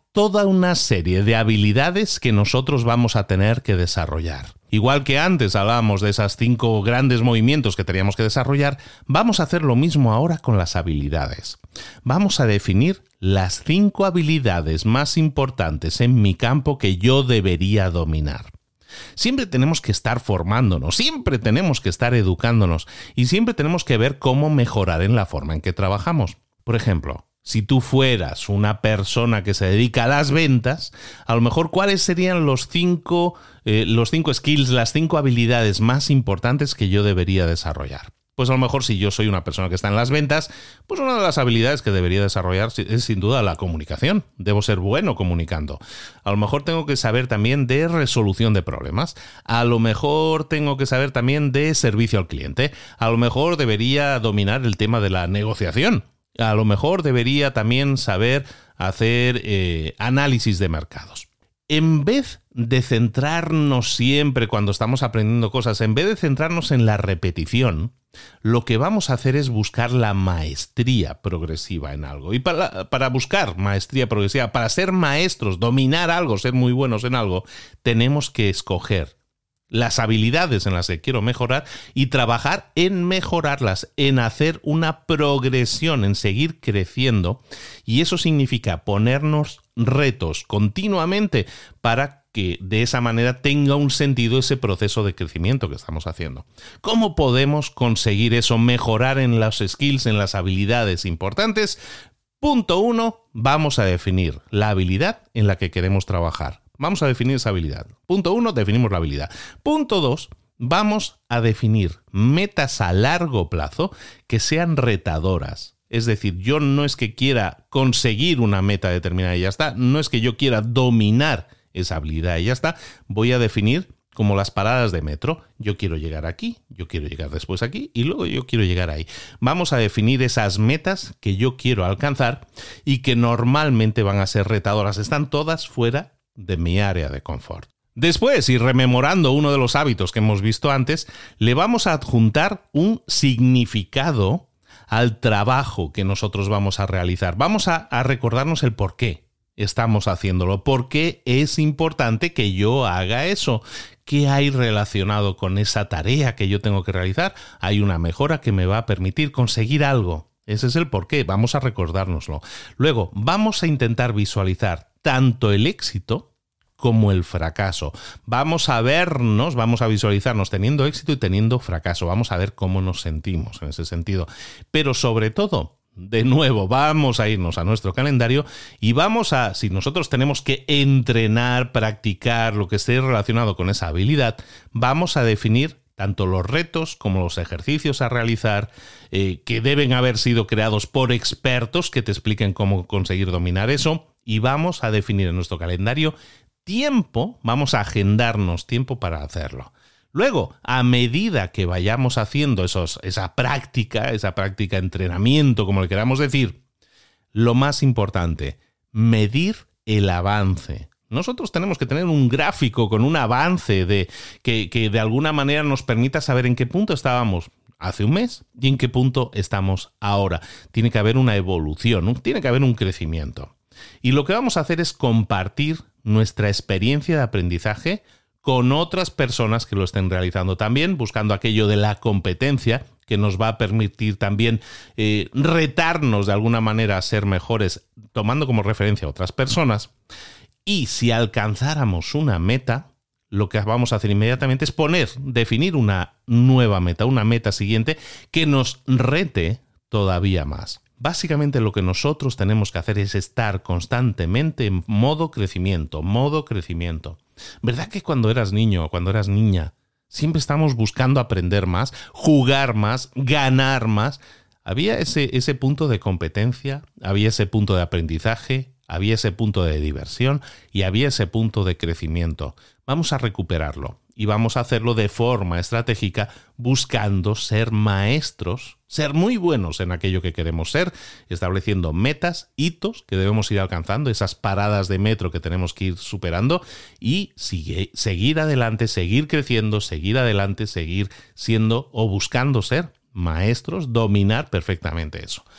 toda una serie de habilidades que nosotros vamos a tener que desarrollar. Igual que antes hablábamos de esos cinco grandes movimientos que teníamos que desarrollar, vamos a hacer lo mismo ahora con las habilidades. Vamos a definir las cinco habilidades más importantes en mi campo que yo debería dominar. Siempre tenemos que estar formándonos, siempre tenemos que estar educándonos y siempre tenemos que ver cómo mejorar en la forma en que trabajamos. Por ejemplo, si tú fueras una persona que se dedica a las ventas, a lo mejor ¿cuáles serían los cinco, eh, los cinco skills, las cinco habilidades más importantes que yo debería desarrollar? Pues a lo mejor si yo soy una persona que está en las ventas, pues una de las habilidades que debería desarrollar es sin duda la comunicación. Debo ser bueno comunicando. A lo mejor tengo que saber también de resolución de problemas. A lo mejor tengo que saber también de servicio al cliente. A lo mejor debería dominar el tema de la negociación. A lo mejor debería también saber hacer eh, análisis de mercados. En vez de centrarnos siempre cuando estamos aprendiendo cosas, en vez de centrarnos en la repetición, lo que vamos a hacer es buscar la maestría progresiva en algo. Y para, para buscar maestría progresiva, para ser maestros, dominar algo, ser muy buenos en algo, tenemos que escoger las habilidades en las que quiero mejorar y trabajar en mejorarlas, en hacer una progresión, en seguir creciendo. Y eso significa ponernos retos continuamente para que de esa manera tenga un sentido ese proceso de crecimiento que estamos haciendo. ¿Cómo podemos conseguir eso? Mejorar en los skills, en las habilidades importantes. Punto uno, vamos a definir la habilidad en la que queremos trabajar. Vamos a definir esa habilidad. Punto uno, definimos la habilidad. Punto dos, vamos a definir metas a largo plazo que sean retadoras. Es decir, yo no es que quiera conseguir una meta determinada y ya está, no es que yo quiera dominar esa habilidad y ya está, voy a definir como las paradas de metro. Yo quiero llegar aquí, yo quiero llegar después aquí y luego yo quiero llegar ahí. Vamos a definir esas metas que yo quiero alcanzar y que normalmente van a ser retadoras. Están todas fuera de mi área de confort. Después, y rememorando uno de los hábitos que hemos visto antes, le vamos a adjuntar un significado al trabajo que nosotros vamos a realizar. Vamos a, a recordarnos el por qué estamos haciéndolo, por qué es importante que yo haga eso. ¿Qué hay relacionado con esa tarea que yo tengo que realizar? Hay una mejora que me va a permitir conseguir algo. Ese es el porqué, vamos a recordárnoslo. Luego, vamos a intentar visualizar tanto el éxito como el fracaso. Vamos a vernos, vamos a visualizarnos teniendo éxito y teniendo fracaso. Vamos a ver cómo nos sentimos en ese sentido. Pero sobre todo, de nuevo, vamos a irnos a nuestro calendario y vamos a, si nosotros tenemos que entrenar, practicar lo que esté relacionado con esa habilidad, vamos a definir tanto los retos como los ejercicios a realizar, eh, que deben haber sido creados por expertos que te expliquen cómo conseguir dominar eso, y vamos a definir en nuestro calendario tiempo, vamos a agendarnos tiempo para hacerlo. Luego, a medida que vayamos haciendo esos, esa práctica, esa práctica entrenamiento, como le queramos decir, lo más importante, medir el avance. Nosotros tenemos que tener un gráfico con un avance de, que, que de alguna manera nos permita saber en qué punto estábamos hace un mes y en qué punto estamos ahora. Tiene que haber una evolución, tiene que haber un crecimiento. Y lo que vamos a hacer es compartir nuestra experiencia de aprendizaje con otras personas que lo estén realizando también, buscando aquello de la competencia que nos va a permitir también eh, retarnos de alguna manera a ser mejores, tomando como referencia a otras personas. Y si alcanzáramos una meta, lo que vamos a hacer inmediatamente es poner, definir una nueva meta, una meta siguiente que nos rete todavía más. Básicamente lo que nosotros tenemos que hacer es estar constantemente en modo crecimiento, modo crecimiento. ¿Verdad que cuando eras niño, cuando eras niña, siempre estamos buscando aprender más, jugar más, ganar más? Había ese, ese punto de competencia, había ese punto de aprendizaje, había ese punto de diversión y había ese punto de crecimiento. Vamos a recuperarlo y vamos a hacerlo de forma estratégica, buscando ser maestros, ser muy buenos en aquello que queremos ser, estableciendo metas, hitos que debemos ir alcanzando, esas paradas de metro que tenemos que ir superando y sigue, seguir adelante, seguir creciendo, seguir adelante, seguir siendo o buscando ser maestros, dominar perfectamente eso.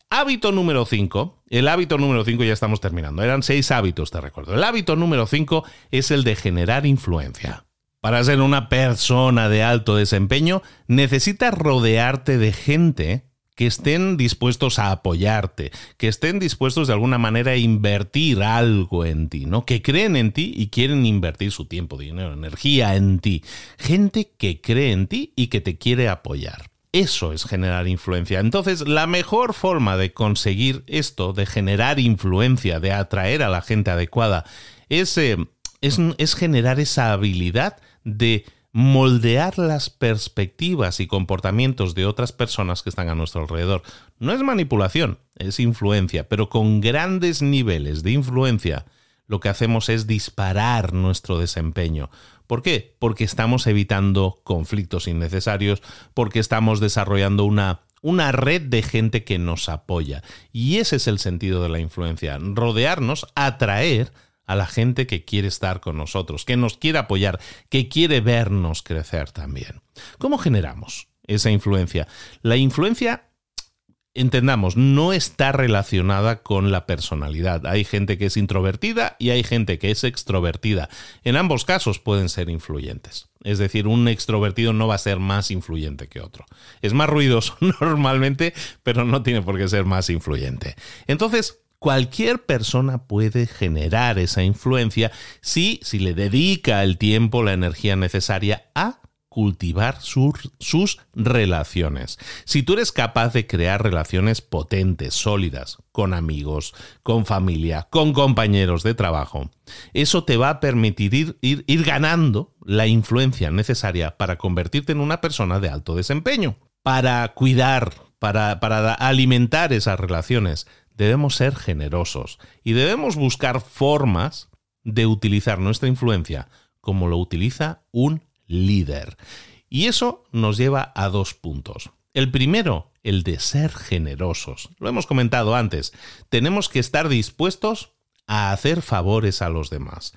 Hábito número cinco. El hábito número cinco ya estamos terminando. Eran seis hábitos, te recuerdo. El hábito número cinco es el de generar influencia. Para ser una persona de alto desempeño, necesitas rodearte de gente que estén dispuestos a apoyarte, que estén dispuestos de alguna manera a invertir algo en ti, ¿no? Que creen en ti y quieren invertir su tiempo, dinero, energía en ti. Gente que cree en ti y que te quiere apoyar. Eso es generar influencia. Entonces, la mejor forma de conseguir esto, de generar influencia, de atraer a la gente adecuada, es, eh, es, es generar esa habilidad de moldear las perspectivas y comportamientos de otras personas que están a nuestro alrededor. No es manipulación, es influencia, pero con grandes niveles de influencia lo que hacemos es disparar nuestro desempeño. ¿Por qué? Porque estamos evitando conflictos innecesarios, porque estamos desarrollando una, una red de gente que nos apoya. Y ese es el sentido de la influencia, rodearnos, atraer a la gente que quiere estar con nosotros, que nos quiere apoyar, que quiere vernos crecer también. ¿Cómo generamos esa influencia? La influencia, entendamos, no está relacionada con la personalidad. Hay gente que es introvertida y hay gente que es extrovertida. En ambos casos pueden ser influyentes. Es decir, un extrovertido no va a ser más influyente que otro. Es más ruidoso normalmente, pero no tiene por qué ser más influyente. Entonces, cualquier persona puede generar esa influencia si, si le dedica el tiempo, la energía necesaria a cultivar sus, sus relaciones. Si tú eres capaz de crear relaciones potentes, sólidas, con amigos, con familia, con compañeros de trabajo, eso te va a permitir ir, ir, ir ganando la influencia necesaria para convertirte en una persona de alto desempeño. Para cuidar, para, para alimentar esas relaciones, debemos ser generosos y debemos buscar formas de utilizar nuestra influencia como lo utiliza un líder. Y eso nos lleva a dos puntos. El primero, el de ser generosos. Lo hemos comentado antes. Tenemos que estar dispuestos a hacer favores a los demás.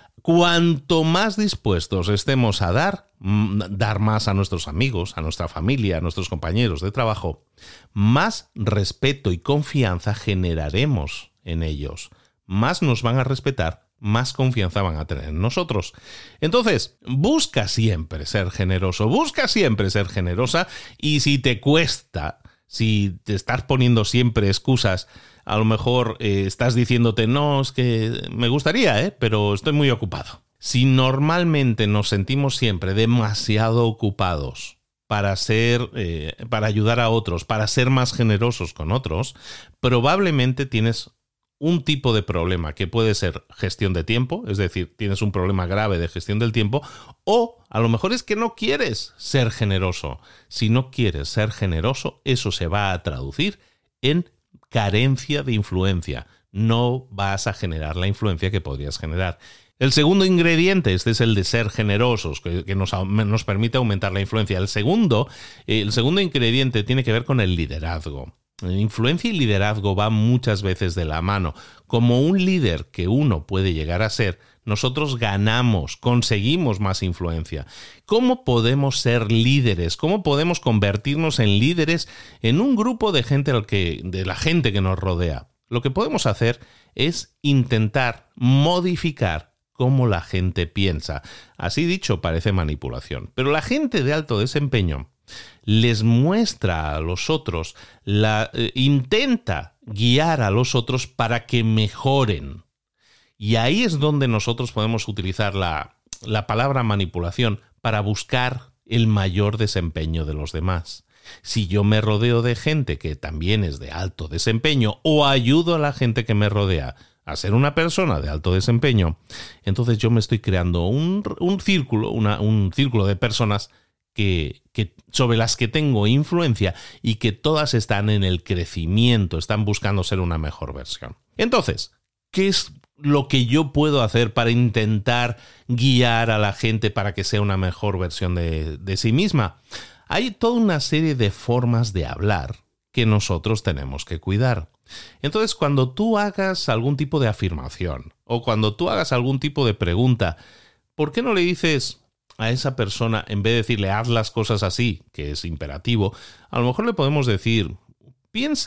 Cuanto más dispuestos estemos a dar, dar más a nuestros amigos, a nuestra familia, a nuestros compañeros de trabajo, más respeto y confianza generaremos en ellos. Más nos van a respetar, más confianza van a tener en nosotros. Entonces, busca siempre ser generoso, busca siempre ser generosa, y si te cuesta, si te estás poniendo siempre excusas, a lo mejor eh, estás diciéndote, no, es que me gustaría, ¿eh? pero estoy muy ocupado. Si normalmente nos sentimos siempre demasiado ocupados para ser, eh, para ayudar a otros, para ser más generosos con otros, probablemente tienes un tipo de problema que puede ser gestión de tiempo, es decir, tienes un problema grave de gestión del tiempo, o a lo mejor es que no quieres ser generoso. Si no quieres ser generoso, eso se va a traducir en carencia de influencia. No vas a generar la influencia que podrías generar. El segundo ingrediente, este es el de ser generosos, que, que nos, nos permite aumentar la influencia. El segundo, el segundo ingrediente tiene que ver con el liderazgo. Influencia y liderazgo van muchas veces de la mano. Como un líder que uno puede llegar a ser, nosotros ganamos, conseguimos más influencia. ¿Cómo podemos ser líderes? ¿Cómo podemos convertirnos en líderes en un grupo de gente al que, de la gente que nos rodea? Lo que podemos hacer es intentar modificar cómo la gente piensa. Así dicho, parece manipulación. Pero la gente de alto desempeño les muestra a los otros, la, eh, intenta guiar a los otros para que mejoren. Y ahí es donde nosotros podemos utilizar la, la palabra manipulación para buscar el mayor desempeño de los demás. Si yo me rodeo de gente que también es de alto desempeño o ayudo a la gente que me rodea a ser una persona de alto desempeño, entonces yo me estoy creando un, un círculo, una, un círculo de personas Que, que, sobre las que tengo influencia y que todas están en el crecimiento, están buscando ser una mejor versión. Entonces, ¿qué es lo que yo puedo hacer para intentar guiar a la gente para que sea una mejor versión de, de sí misma? Hay toda una serie de formas de hablar que nosotros tenemos que cuidar. Entonces, cuando tú hagas algún tipo de afirmación o cuando tú hagas algún tipo de pregunta, ¿por qué no le dices a esa persona, en vez de decirle haz las cosas así, que es imperativo, a lo mejor le podemos decir, piensa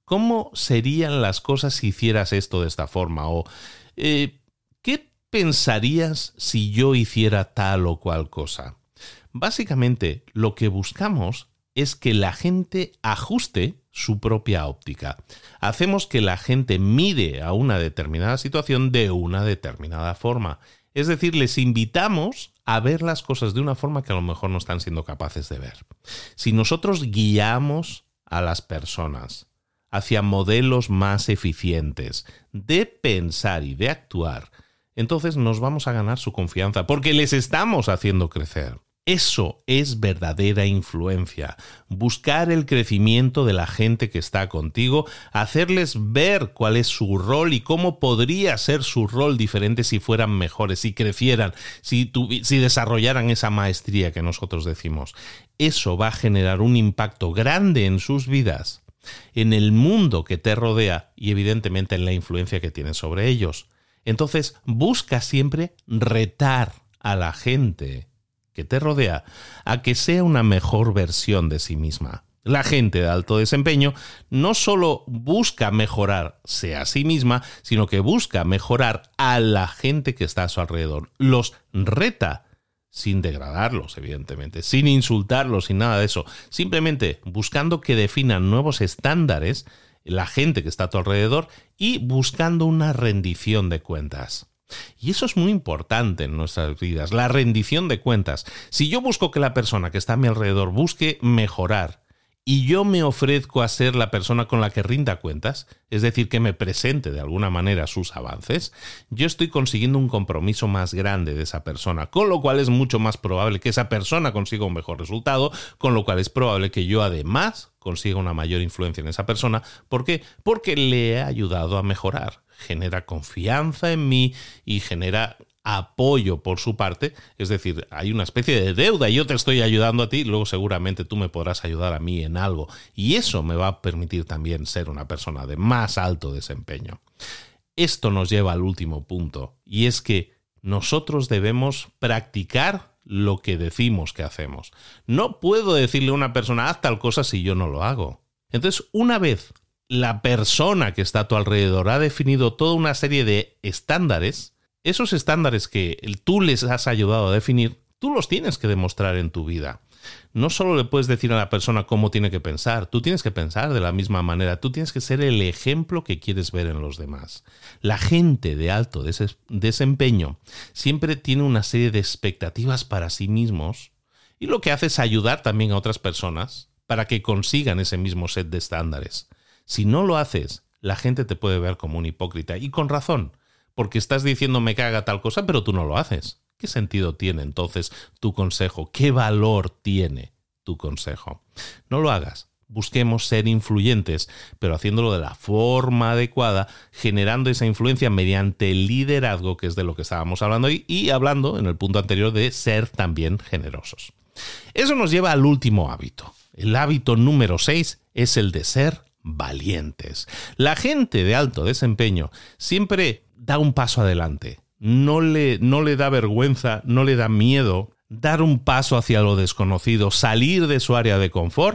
¿cómo serían las cosas si hicieras esto de esta forma? O eh, ¿qué pensarías si yo hiciera tal o cual cosa? Básicamente, lo que buscamos es que la gente ajuste su propia óptica. Hacemos que la gente mire a una determinada situación de una determinada forma. Es decir, les invitamos a ver las cosas de una forma que a lo mejor no están siendo capaces de ver. Si nosotros guiamos a las personas hacia modelos más eficientes de pensar y de actuar, entonces nos vamos a ganar su confianza porque les estamos haciendo crecer. Eso es verdadera influencia. Buscar el crecimiento de la gente que está contigo, hacerles ver cuál es su rol y cómo podría ser su rol diferente si fueran mejores, si crecieran, si, tuvi- si desarrollaran esa maestría que nosotros decimos. Eso va a generar un impacto grande en sus vidas, en el mundo que te rodea y evidentemente en la influencia que tienes sobre ellos. Entonces, busca siempre retar a la gente que te rodea a que sea una mejor versión de sí misma. La gente de alto desempeño no solo busca mejorarse a sí misma, sino que busca mejorar a la gente que está a su alrededor. Los reta sin degradarlos, evidentemente, sin insultarlos, sin nada de eso. Simplemente buscando que definan nuevos estándares la gente que está a tu alrededor y buscando una rendición de cuentas. Y eso es muy importante en nuestras vidas, la rendición de cuentas. Si yo busco que la persona que está a mi alrededor busque mejorar y yo me ofrezco a ser la persona con la que rinda cuentas, es decir, que me presente de alguna manera sus avances, yo estoy consiguiendo un compromiso más grande de esa persona, con lo cual es mucho más probable que esa persona consiga un mejor resultado, con lo cual es probable que yo además consiga una mayor influencia en esa persona. ¿Por qué? Porque le he ayudado a mejorar. Genera confianza en mí y genera apoyo por su parte, es decir, hay una especie de deuda, yo te estoy ayudando a ti, luego seguramente tú me podrás ayudar a mí en algo y eso me va a permitir también ser una persona de más alto desempeño. Esto nos lleva al último punto y es que nosotros debemos practicar lo que decimos que hacemos. No puedo decirle a una persona haz tal cosa si yo no lo hago. Entonces, una vez la persona que está a tu alrededor ha definido toda una serie de estándares, esos estándares que tú les has ayudado a definir, tú los tienes que demostrar en tu vida. No solo le puedes decir a la persona cómo tiene que pensar, tú tienes que pensar de la misma manera, tú tienes que ser el ejemplo que quieres ver en los demás. La gente de alto des- desempeño siempre tiene una serie de expectativas para sí mismos y lo que hace es ayudar también a otras personas para que consigan ese mismo set de estándares. Si no lo haces, la gente te puede ver como un hipócrita y con razón, porque estás diciéndome que haga tal cosa, pero tú no lo haces. ¿Qué sentido tiene entonces tu consejo? ¿Qué valor tiene tu consejo? No lo hagas. Busquemos ser influyentes, pero haciéndolo de la forma adecuada, generando esa influencia mediante el liderazgo, que es de lo que estábamos hablando hoy, y hablando en el punto anterior de ser también generosos. Eso nos lleva al último hábito. El hábito número seis es el de ser valientes. La gente de alto desempeño siempre da un paso adelante. No le, no le da vergüenza, no le da miedo dar un paso hacia lo desconocido, salir de su área de confort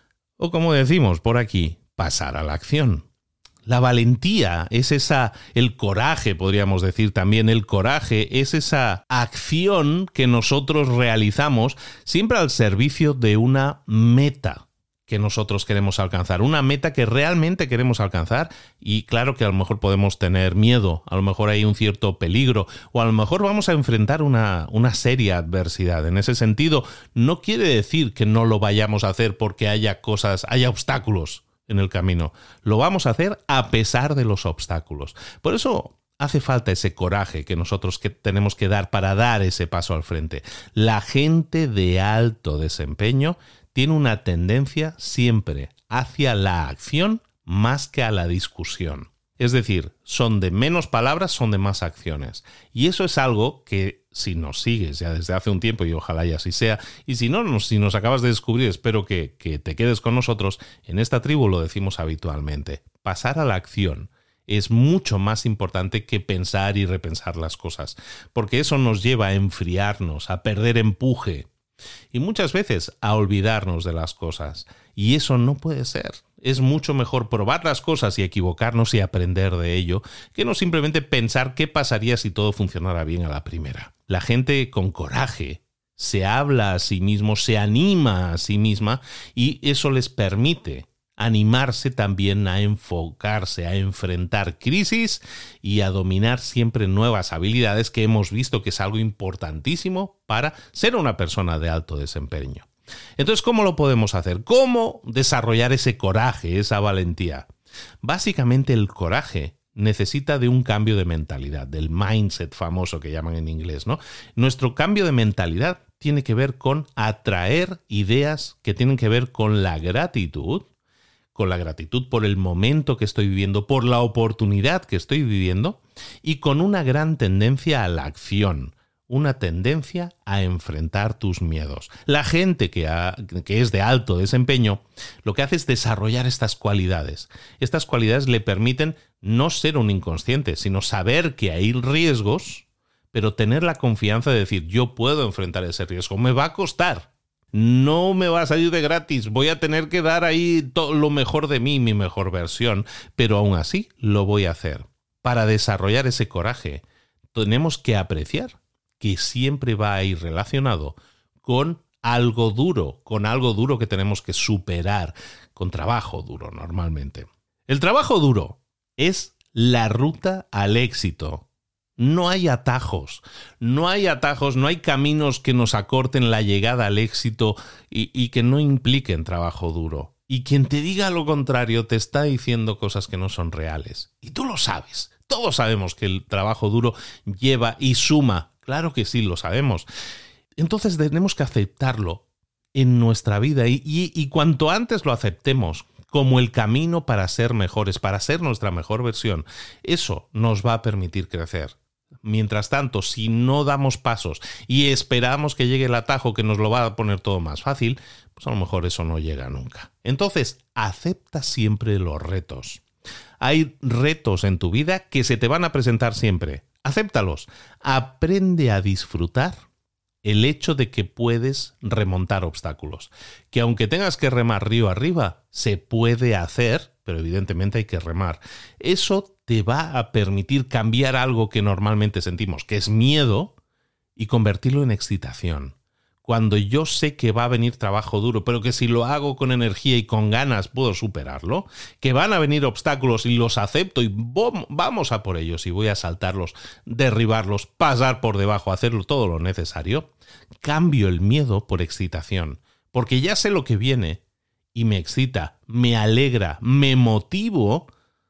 o, como decimos por aquí, pasar a la acción. La valentía es esa, el coraje, podríamos decir también, el coraje es esa acción que nosotros realizamos siempre al servicio de una meta que nosotros queremos alcanzar, una meta que realmente queremos alcanzar y claro que a lo mejor podemos tener miedo, a lo mejor hay un cierto peligro o a lo mejor vamos a enfrentar una, una seria adversidad. En ese sentido, no quiere decir que no lo vayamos a hacer porque haya cosas, haya obstáculos en el camino. Lo vamos a hacer a pesar de los obstáculos. Por eso hace falta ese coraje que nosotros que tenemos que dar para dar ese paso al frente. La gente de alto desempeño tiene una tendencia siempre hacia la acción más que a la discusión. Es decir, son de menos palabras, son de más acciones. Y eso es algo que si nos sigues ya desde hace un tiempo, y ojalá y así sea, y si no, si nos acabas de descubrir, espero que, que te quedes con nosotros, en esta tribu lo decimos habitualmente. Pasar a la acción es mucho más importante que pensar y repensar las cosas, porque eso nos lleva a enfriarnos, a perder empuje, y muchas veces a olvidarnos de las cosas. Y eso no puede ser. Es mucho mejor probar las cosas y equivocarnos y aprender de ello que no simplemente pensar qué pasaría si todo funcionara bien a la primera. La gente con coraje se habla a sí mismo, se anima a sí misma y eso les permite animarse también a enfocarse, a enfrentar crisis y a dominar siempre nuevas habilidades que hemos visto que es algo importantísimo para ser una persona de alto desempeño. Entonces, ¿cómo lo podemos hacer? ¿Cómo desarrollar ese coraje, esa valentía? Básicamente el coraje necesita de un cambio de mentalidad, del mindset famoso que llaman en inglés, ¿no? Nuestro cambio de mentalidad tiene que ver con atraer ideas que tienen que ver con la gratitud, con la gratitud por el momento que estoy viviendo, por la oportunidad que estoy viviendo y con una gran tendencia a la acción, una tendencia a enfrentar tus miedos. La gente que, ha, que es de alto desempeño lo que hace es desarrollar estas cualidades. Estas cualidades le permiten no ser un inconsciente, sino saber que hay riesgos, pero tener la confianza de decir, yo puedo enfrentar ese riesgo, me va a costar. No me va a salir de gratis, voy a tener que dar ahí todo lo mejor de mí, mi mejor versión, pero aún así lo voy a hacer. Para desarrollar ese coraje, tenemos que apreciar que siempre va a ir relacionado con algo duro, con algo duro que tenemos que superar, con trabajo duro normalmente. El trabajo duro es la ruta al éxito. No hay atajos, no hay atajos, no hay caminos que nos acorten la llegada al éxito y, y que no impliquen trabajo duro. Y quien te diga lo contrario te está diciendo cosas que no son reales. Y tú lo sabes. Todos sabemos que el trabajo duro lleva y suma. Claro que sí, lo sabemos. Entonces tenemos que aceptarlo en nuestra vida y, y, y cuanto antes lo aceptemos como el camino para ser mejores, para ser nuestra mejor versión, eso nos va a permitir crecer. Mientras tanto, si no damos pasos y esperamos que llegue el atajo que nos lo va a poner todo más fácil, pues a lo mejor eso no llega nunca. Entonces, acepta siempre los retos. Hay retos en tu vida que se te van a presentar siempre. Acéptalos. Aprende a disfrutar el hecho de que puedes remontar obstáculos. Que aunque tengas que remar río arriba, se puede hacer, pero evidentemente hay que remar. Eso te va a permitir cambiar algo que normalmente sentimos, que es miedo, y convertirlo en excitación. Cuando yo sé que va a venir trabajo duro, pero que si lo hago con energía y con ganas puedo superarlo, que van a venir obstáculos y los acepto y vamos a por ellos y voy a saltarlos, derribarlos, pasar por debajo, hacerlo todo lo necesario, cambio el miedo por excitación, porque ya sé lo que viene y me excita, me alegra, me motivo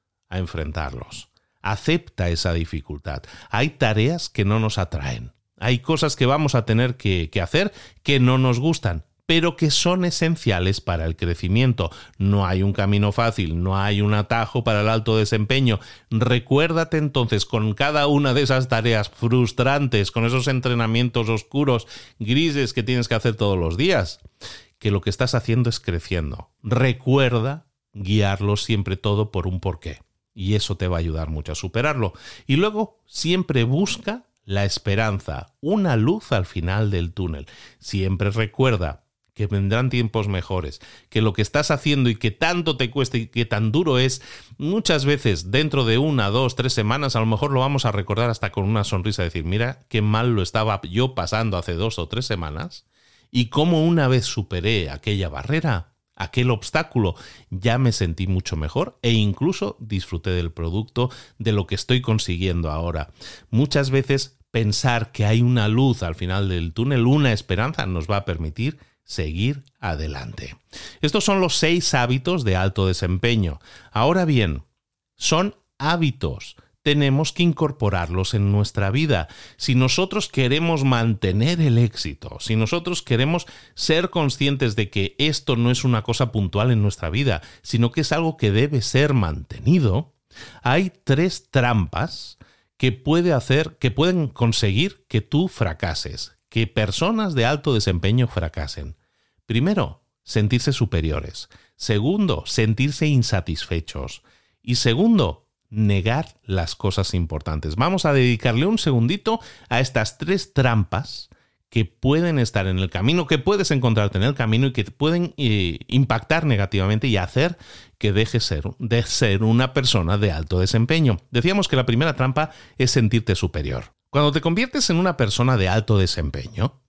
a enfrentarlos. Acepta esa dificultad. Hay tareas que no nos atraen. Hay cosas que vamos a tener que, que hacer que no nos gustan, pero que son esenciales para el crecimiento. No hay un camino fácil, no hay un atajo para el alto desempeño. Recuérdate entonces con cada una de esas tareas frustrantes, con esos entrenamientos oscuros, grises que tienes que hacer todos los días, que lo que estás haciendo es creciendo. Recuerda guiarlo siempre todo por un porqué. Y eso te va a ayudar mucho a superarlo. Y luego siempre busca la esperanza, una luz al final del túnel. Siempre recuerda que vendrán tiempos mejores, que lo que estás haciendo y que tanto te cuesta y que tan duro es, muchas veces dentro de una, dos, tres semanas a lo mejor lo vamos a recordar hasta con una sonrisa, decir, mira qué mal lo estaba yo pasando hace dos o tres semanas y cómo una vez superé aquella barrera, aquel obstáculo, ya me sentí mucho mejor e incluso disfruté del producto, de lo que estoy consiguiendo ahora. Muchas veces pensar que hay una luz al final del túnel, una esperanza, nos va a permitir seguir adelante. Estos son los seis hábitos de alto desempeño. Ahora bien, son hábitos. Tenemos que incorporarlos en nuestra vida. Si nosotros queremos mantener el éxito, si nosotros queremos ser conscientes de que esto no es una cosa puntual en nuestra vida, sino que es algo que debe ser mantenido, hay tres trampas que puede hacer, que pueden conseguir que tú fracases, que personas de alto desempeño fracasen. Primero, sentirse superiores. Segundo, sentirse insatisfechos. Y segundo, negar las cosas importantes. Vamos a dedicarle un segundito a estas tres trampas que pueden estar en el camino, que puedes encontrarte en el camino y que pueden eh, impactar negativamente y hacer que dejes ser, de ser una persona de alto desempeño. Decíamos que la primera trampa es sentirte superior. Cuando te conviertes en una persona de alto desempeño,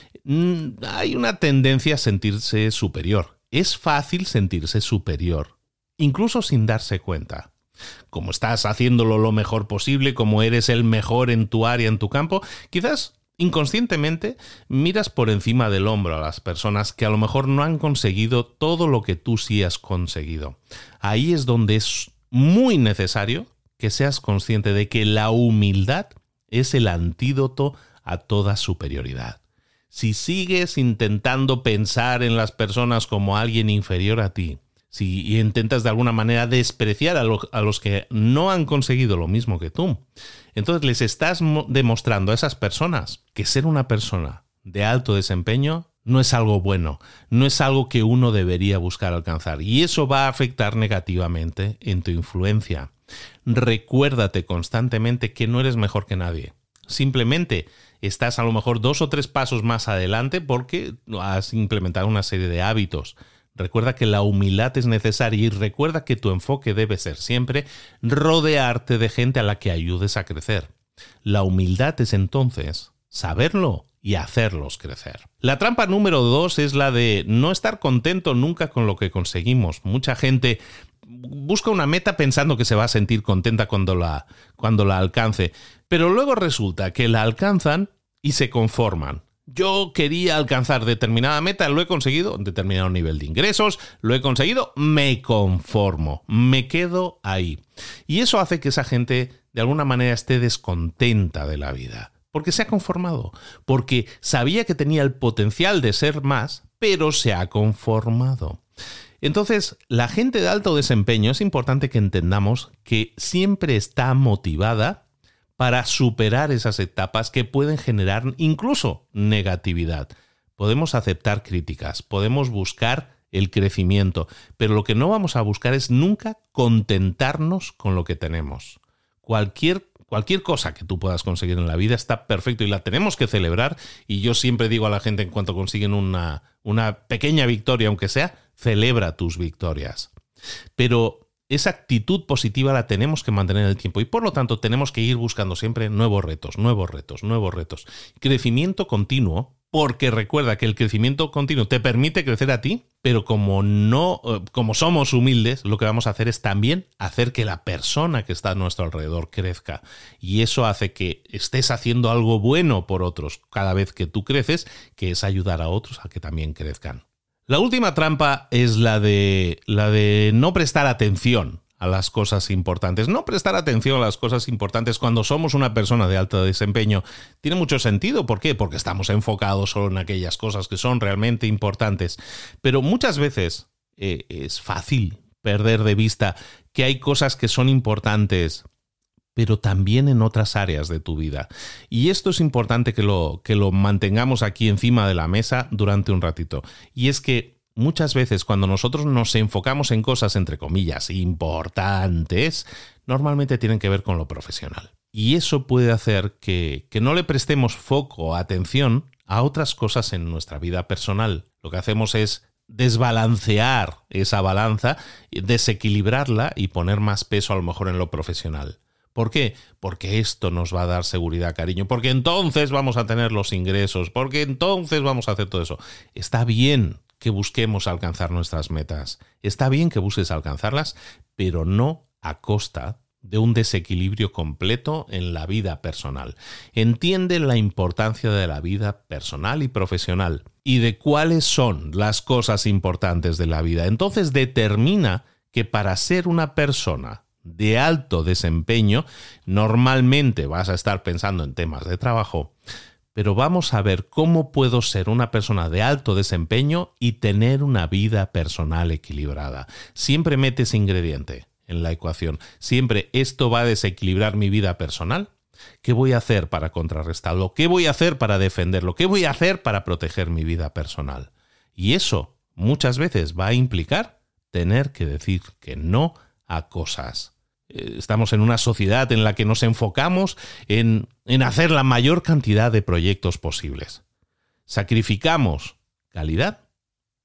hay una tendencia a sentirse superior. Es fácil sentirse superior, incluso sin darse cuenta. Como estás haciéndolo lo mejor posible, como eres el mejor en tu área, en tu campo, quizás inconscientemente miras por encima del hombro a las personas que a lo mejor no han conseguido todo lo que tú sí has conseguido. Ahí es donde es muy necesario que seas consciente de que la humildad es el antídoto a toda superioridad. Si sigues intentando pensar en las personas como alguien inferior a ti, si intentas de alguna manera despreciar a, lo, a los que no han conseguido lo mismo que tú, entonces les estás demostrando a esas personas que ser una persona de alto desempeño no es algo bueno, no es algo que uno debería buscar alcanzar, y eso va a afectar negativamente en tu influencia. Recuérdate constantemente que no eres mejor que nadie. Simplemente estás a lo mejor dos o tres pasos más adelante porque has implementado una serie de hábitos. Recuerda que la humildad es necesaria y recuerda que tu enfoque debe ser siempre rodearte de gente a la que ayudes a crecer. La humildad es entonces saberlo y hacerlos crecer. La trampa número dos es la de no estar contento nunca con lo que conseguimos. Mucha gente busca una meta pensando que se va a sentir contenta cuando la, cuando la alcance, pero luego resulta que la alcanzan y se conforman. Yo quería alcanzar determinada meta, lo he conseguido, determinado nivel de ingresos, lo he conseguido, me conformo, me quedo ahí. Y eso hace que esa gente de alguna manera esté descontenta de la vida, porque se ha conformado, porque sabía que tenía el potencial de ser más, pero se ha conformado. Entonces, la gente de alto desempeño es importante que entendamos que siempre está motivada para superar esas etapas que pueden generar incluso negatividad. Podemos aceptar críticas, podemos buscar el crecimiento, pero lo que no vamos a buscar es nunca contentarnos con lo que tenemos. Cualquier, cualquier cosa que tú puedas conseguir en la vida está perfecto y la tenemos que celebrar, y yo siempre digo a la gente en cuanto consiguen una, una pequeña victoria, aunque sea, celebra tus victorias. Pero esa actitud positiva la tenemos que mantener en el tiempo y por lo tanto tenemos que ir buscando siempre nuevos retos, nuevos retos, nuevos retos. Crecimiento continuo, porque recuerda que el crecimiento continuo te permite crecer a ti, pero como no, como somos humildes, lo que vamos a hacer es también hacer que la persona que está a nuestro alrededor crezca. Y eso hace que estés haciendo algo bueno por otros cada vez que tú creces, que es ayudar a otros a que también crezcan. La última trampa es la de, la de no prestar atención a las cosas importantes. No prestar atención a las cosas importantes cuando somos una persona de alto desempeño tiene mucho sentido. ¿Por qué? Porque estamos enfocados solo en aquellas cosas que son realmente importantes. Pero muchas veces eh, es fácil perder de vista que hay cosas que son importantes, pero también en otras áreas de tu vida. Y esto es importante que lo, que lo mantengamos aquí encima de la mesa durante un ratito. Y es que muchas veces cuando nosotros nos enfocamos en cosas, entre comillas, importantes, normalmente tienen que ver con lo profesional. Y eso puede hacer que, que no le prestemos foco o atención a otras cosas en nuestra vida personal. Lo que hacemos es desbalancear esa balanza, desequilibrarla y poner más peso a lo mejor en lo profesional. ¿Por qué? Porque esto nos va a dar seguridad, cariño, porque entonces vamos a tener los ingresos, porque entonces vamos a hacer todo eso. Está bien que busquemos alcanzar nuestras metas, está bien que busques alcanzarlas, pero no a costa de un desequilibrio completo en la vida personal. Entiende la importancia de la vida personal y profesional y de cuáles son las cosas importantes de la vida. Entonces determina que para ser una persona de alto desempeño, normalmente vas a estar pensando en temas de trabajo, pero vamos a ver cómo puedo ser una persona de alto desempeño y tener una vida personal equilibrada. Siempre mete ese ingrediente en la ecuación. Siempre esto va a desequilibrar mi vida personal. ¿Qué voy a hacer para contrarrestarlo? ¿Qué voy a hacer para defenderlo? ¿Qué voy a hacer para proteger mi vida personal? Y eso muchas veces va a implicar tener que decir que no a cosas. Estamos en una sociedad en la que nos enfocamos en, en hacer la mayor cantidad de proyectos posibles. Sacrificamos calidad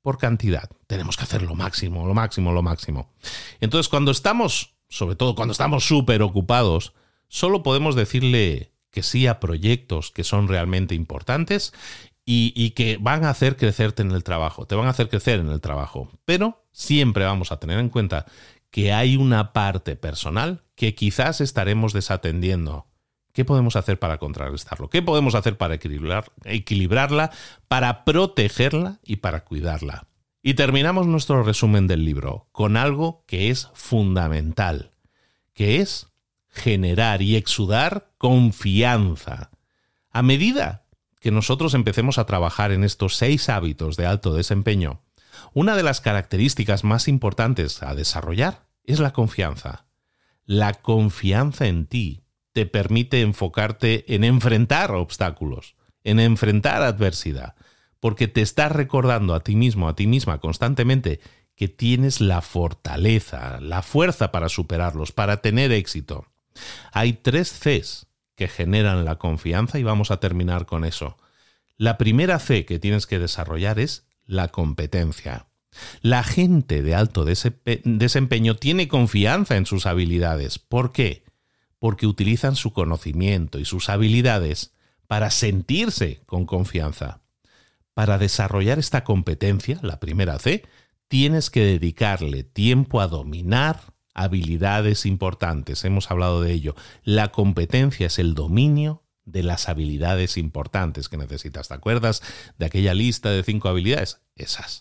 por cantidad. Tenemos que hacer lo máximo, lo máximo, lo máximo. Entonces, cuando estamos, sobre todo cuando estamos súper ocupados, solo podemos decirle que sí a proyectos que son realmente importantes y, y que van a hacer crecerte en el trabajo, te van a hacer crecer en el trabajo. Pero siempre vamos a tener en cuenta que hay una parte personal que quizás estaremos desatendiendo. ¿Qué podemos hacer para contrarrestarlo? ¿Qué podemos hacer para equilibrar, equilibrarla, para protegerla y para cuidarla? Y terminamos nuestro resumen del libro con algo que es fundamental, que es generar y exudar confianza. A medida que nosotros empecemos a trabajar en estos seis hábitos de alto desempeño, una de las características más importantes a desarrollar es la confianza. La confianza en ti te permite enfocarte en enfrentar obstáculos, en enfrentar adversidad, porque te estás recordando a ti mismo, a ti misma constantemente que tienes la fortaleza, la fuerza para superarlos, para tener éxito. Hay tres Cs que generan la confianza y vamos a terminar con eso. La primera C que tienes que desarrollar es la competencia. La gente de alto desempeño tiene confianza en sus habilidades. ¿Por qué? Porque utilizan su conocimiento y sus habilidades para sentirse con confianza. Para desarrollar esta competencia, la primera C, tienes que dedicarle tiempo a dominar habilidades importantes. Hemos hablado de ello. La competencia es el dominio de las habilidades importantes que necesitas. ¿Te acuerdas de aquella lista de cinco habilidades? Esas.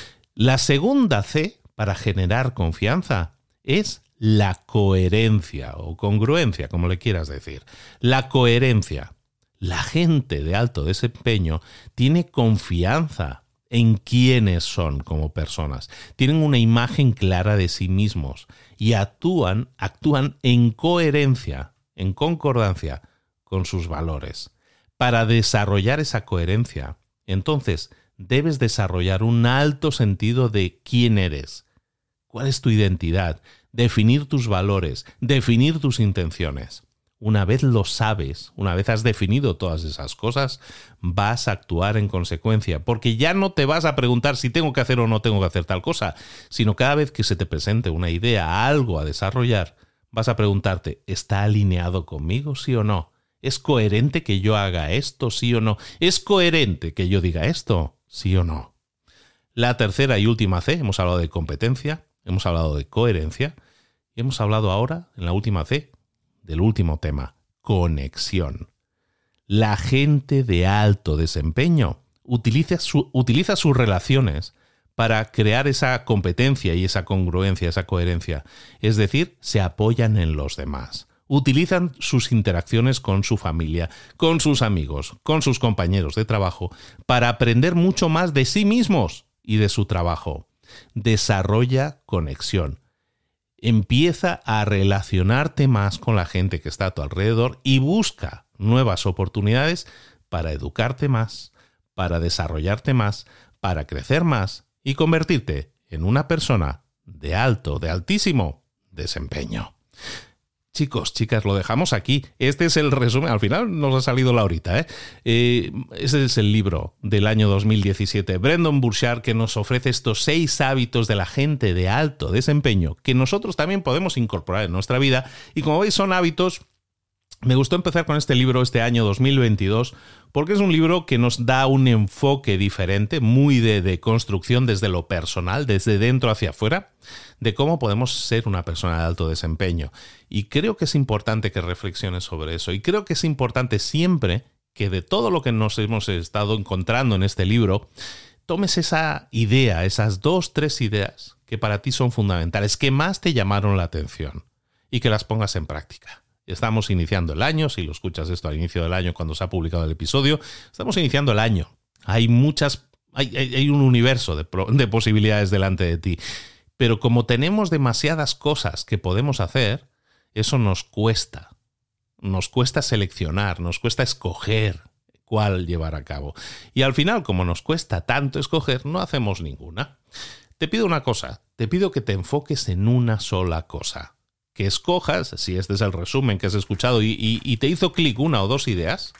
La segunda C para generar confianza es la coherencia o congruencia, como le quieras decir. La coherencia. La gente de alto desempeño tiene confianza en quiénes son como personas. Tienen una imagen clara de sí mismos y actúan, actúan en coherencia, en concordancia con sus valores. Para desarrollar esa coherencia, entonces debes desarrollar un alto sentido de quién eres, cuál es tu identidad, definir tus valores, definir tus intenciones. Una vez lo sabes, una vez has definido todas esas cosas, vas a actuar en consecuencia, porque ya no te vas a preguntar si tengo que hacer o no tengo que hacer tal cosa, sino cada vez que se te presente una idea, algo a desarrollar, vas a preguntarte, ¿está alineado conmigo, sí o no? ¿Es coherente que yo haga esto, sí o no? ¿Es coherente que yo diga esto, sí o no? La tercera y última C, hemos hablado de competencia, hemos hablado de coherencia y hemos hablado ahora, en la última C, del último tema, conexión. La gente de alto desempeño utiliza, su, utiliza sus relaciones para crear esa competencia y esa congruencia, esa coherencia. Es decir, se apoyan en los demás. Utilizan sus interacciones con su familia, con sus amigos, con sus compañeros de trabajo, para aprender mucho más de sí mismos y de su trabajo. Desarrolla conexión. Empieza a relacionarte más con la gente que está a tu alrededor y busca nuevas oportunidades para educarte más, para desarrollarte más, para crecer más y convertirte en una persona de alto, de altísimo desempeño. Chicos, chicas, lo dejamos aquí. Este es el resumen. Al final nos ha salido la horita, ¿eh? eh ese es el libro del año dos mil diecisiete. Brendon Burchard, que nos ofrece estos seis hábitos de la gente de alto desempeño que nosotros también podemos incorporar en nuestra vida. Y como veis, son hábitos. Me gustó empezar con este libro este año dos mil veintidós porque es un libro que nos da un enfoque diferente, muy de, de construcción desde lo personal, desde dentro hacia afuera, de cómo podemos ser una persona de alto desempeño. Y creo que es importante que reflexiones sobre eso. Y creo que es importante siempre que de todo lo que nos hemos estado encontrando en este libro, tomes esa idea, esas dos, tres ideas que para ti son fundamentales, que más te llamaron la atención y que las pongas en práctica. Estamos iniciando el año, si lo escuchas esto al inicio del año cuando se ha publicado el episodio, estamos iniciando el año. Hay muchas, hay, hay un universo de, de posibilidades delante de ti. Pero como tenemos demasiadas cosas que podemos hacer, eso nos cuesta. Nos cuesta seleccionar, nos cuesta escoger cuál llevar a cabo. Y al final, como nos cuesta tanto escoger, no hacemos ninguna. Te pido una cosa, te pido que te enfoques en una sola cosa. Que escojas, si este es el resumen que has escuchado y, y, y te hizo clic una o dos ideas,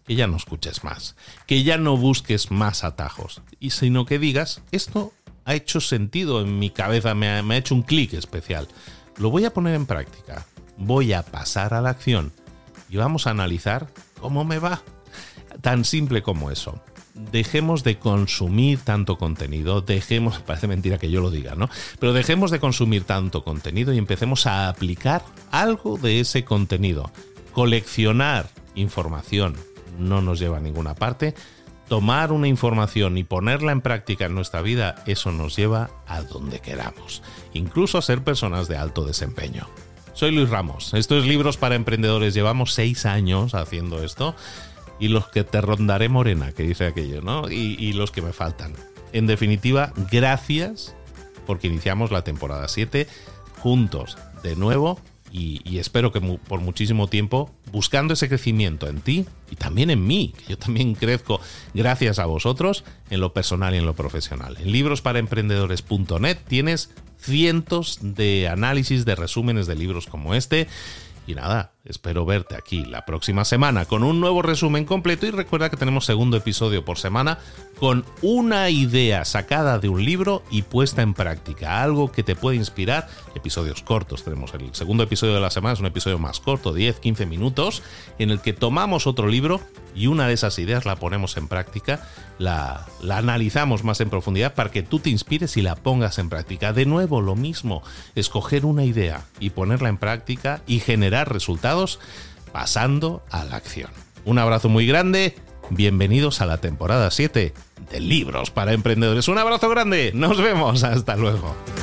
que ya no escuches más, que ya no busques más atajos, y sino que digas, esto ha hecho sentido en mi cabeza, me ha, me ha hecho un clic especial. Lo voy a poner en práctica, voy a pasar a la acción y vamos a analizar cómo me va. Tan simple como eso. Dejemos de consumir tanto contenido, dejemos, parece mentira que yo lo diga, ¿no? Pero dejemos de consumir tanto contenido y empecemos a aplicar algo de ese contenido. Coleccionar información no nos lleva a ninguna parte. Tomar una información y ponerla en práctica en nuestra vida, eso nos lleva a donde queramos, incluso a ser personas de alto desempeño. Soy Luis Ramos, esto es Libros para Emprendedores, llevamos seis años haciendo esto. Y los que te rondaré morena, que dice aquello, ¿no? Y, y los que me faltan. En definitiva, gracias porque iniciamos la temporada siete juntos de nuevo y, y espero que mu- por muchísimo tiempo buscando ese crecimiento en ti y también en mí, que yo también crezco gracias a vosotros en lo personal y en lo profesional. En libros para emprendedores punto net tienes cientos de análisis, de resúmenes de libros como este. Y nada, espero verte aquí la próxima semana con un nuevo resumen completo y recuerda que tenemos segundo episodio por semana con una idea sacada de un libro y puesta en práctica, algo que te puede inspirar. Episodios cortos, tenemos el segundo episodio de la semana, es un episodio más corto, diez a quince minutos, en el que tomamos otro libro y una de esas ideas la ponemos en práctica, la, la analizamos más en profundidad para que tú te inspires y la pongas en práctica. De nuevo, lo mismo, escoger una idea y ponerla en práctica y generar resultados pasando a la acción. Un abrazo muy grande, bienvenidos a la temporada siete de Libros para Emprendedores. Un abrazo grande, nos vemos, hasta luego.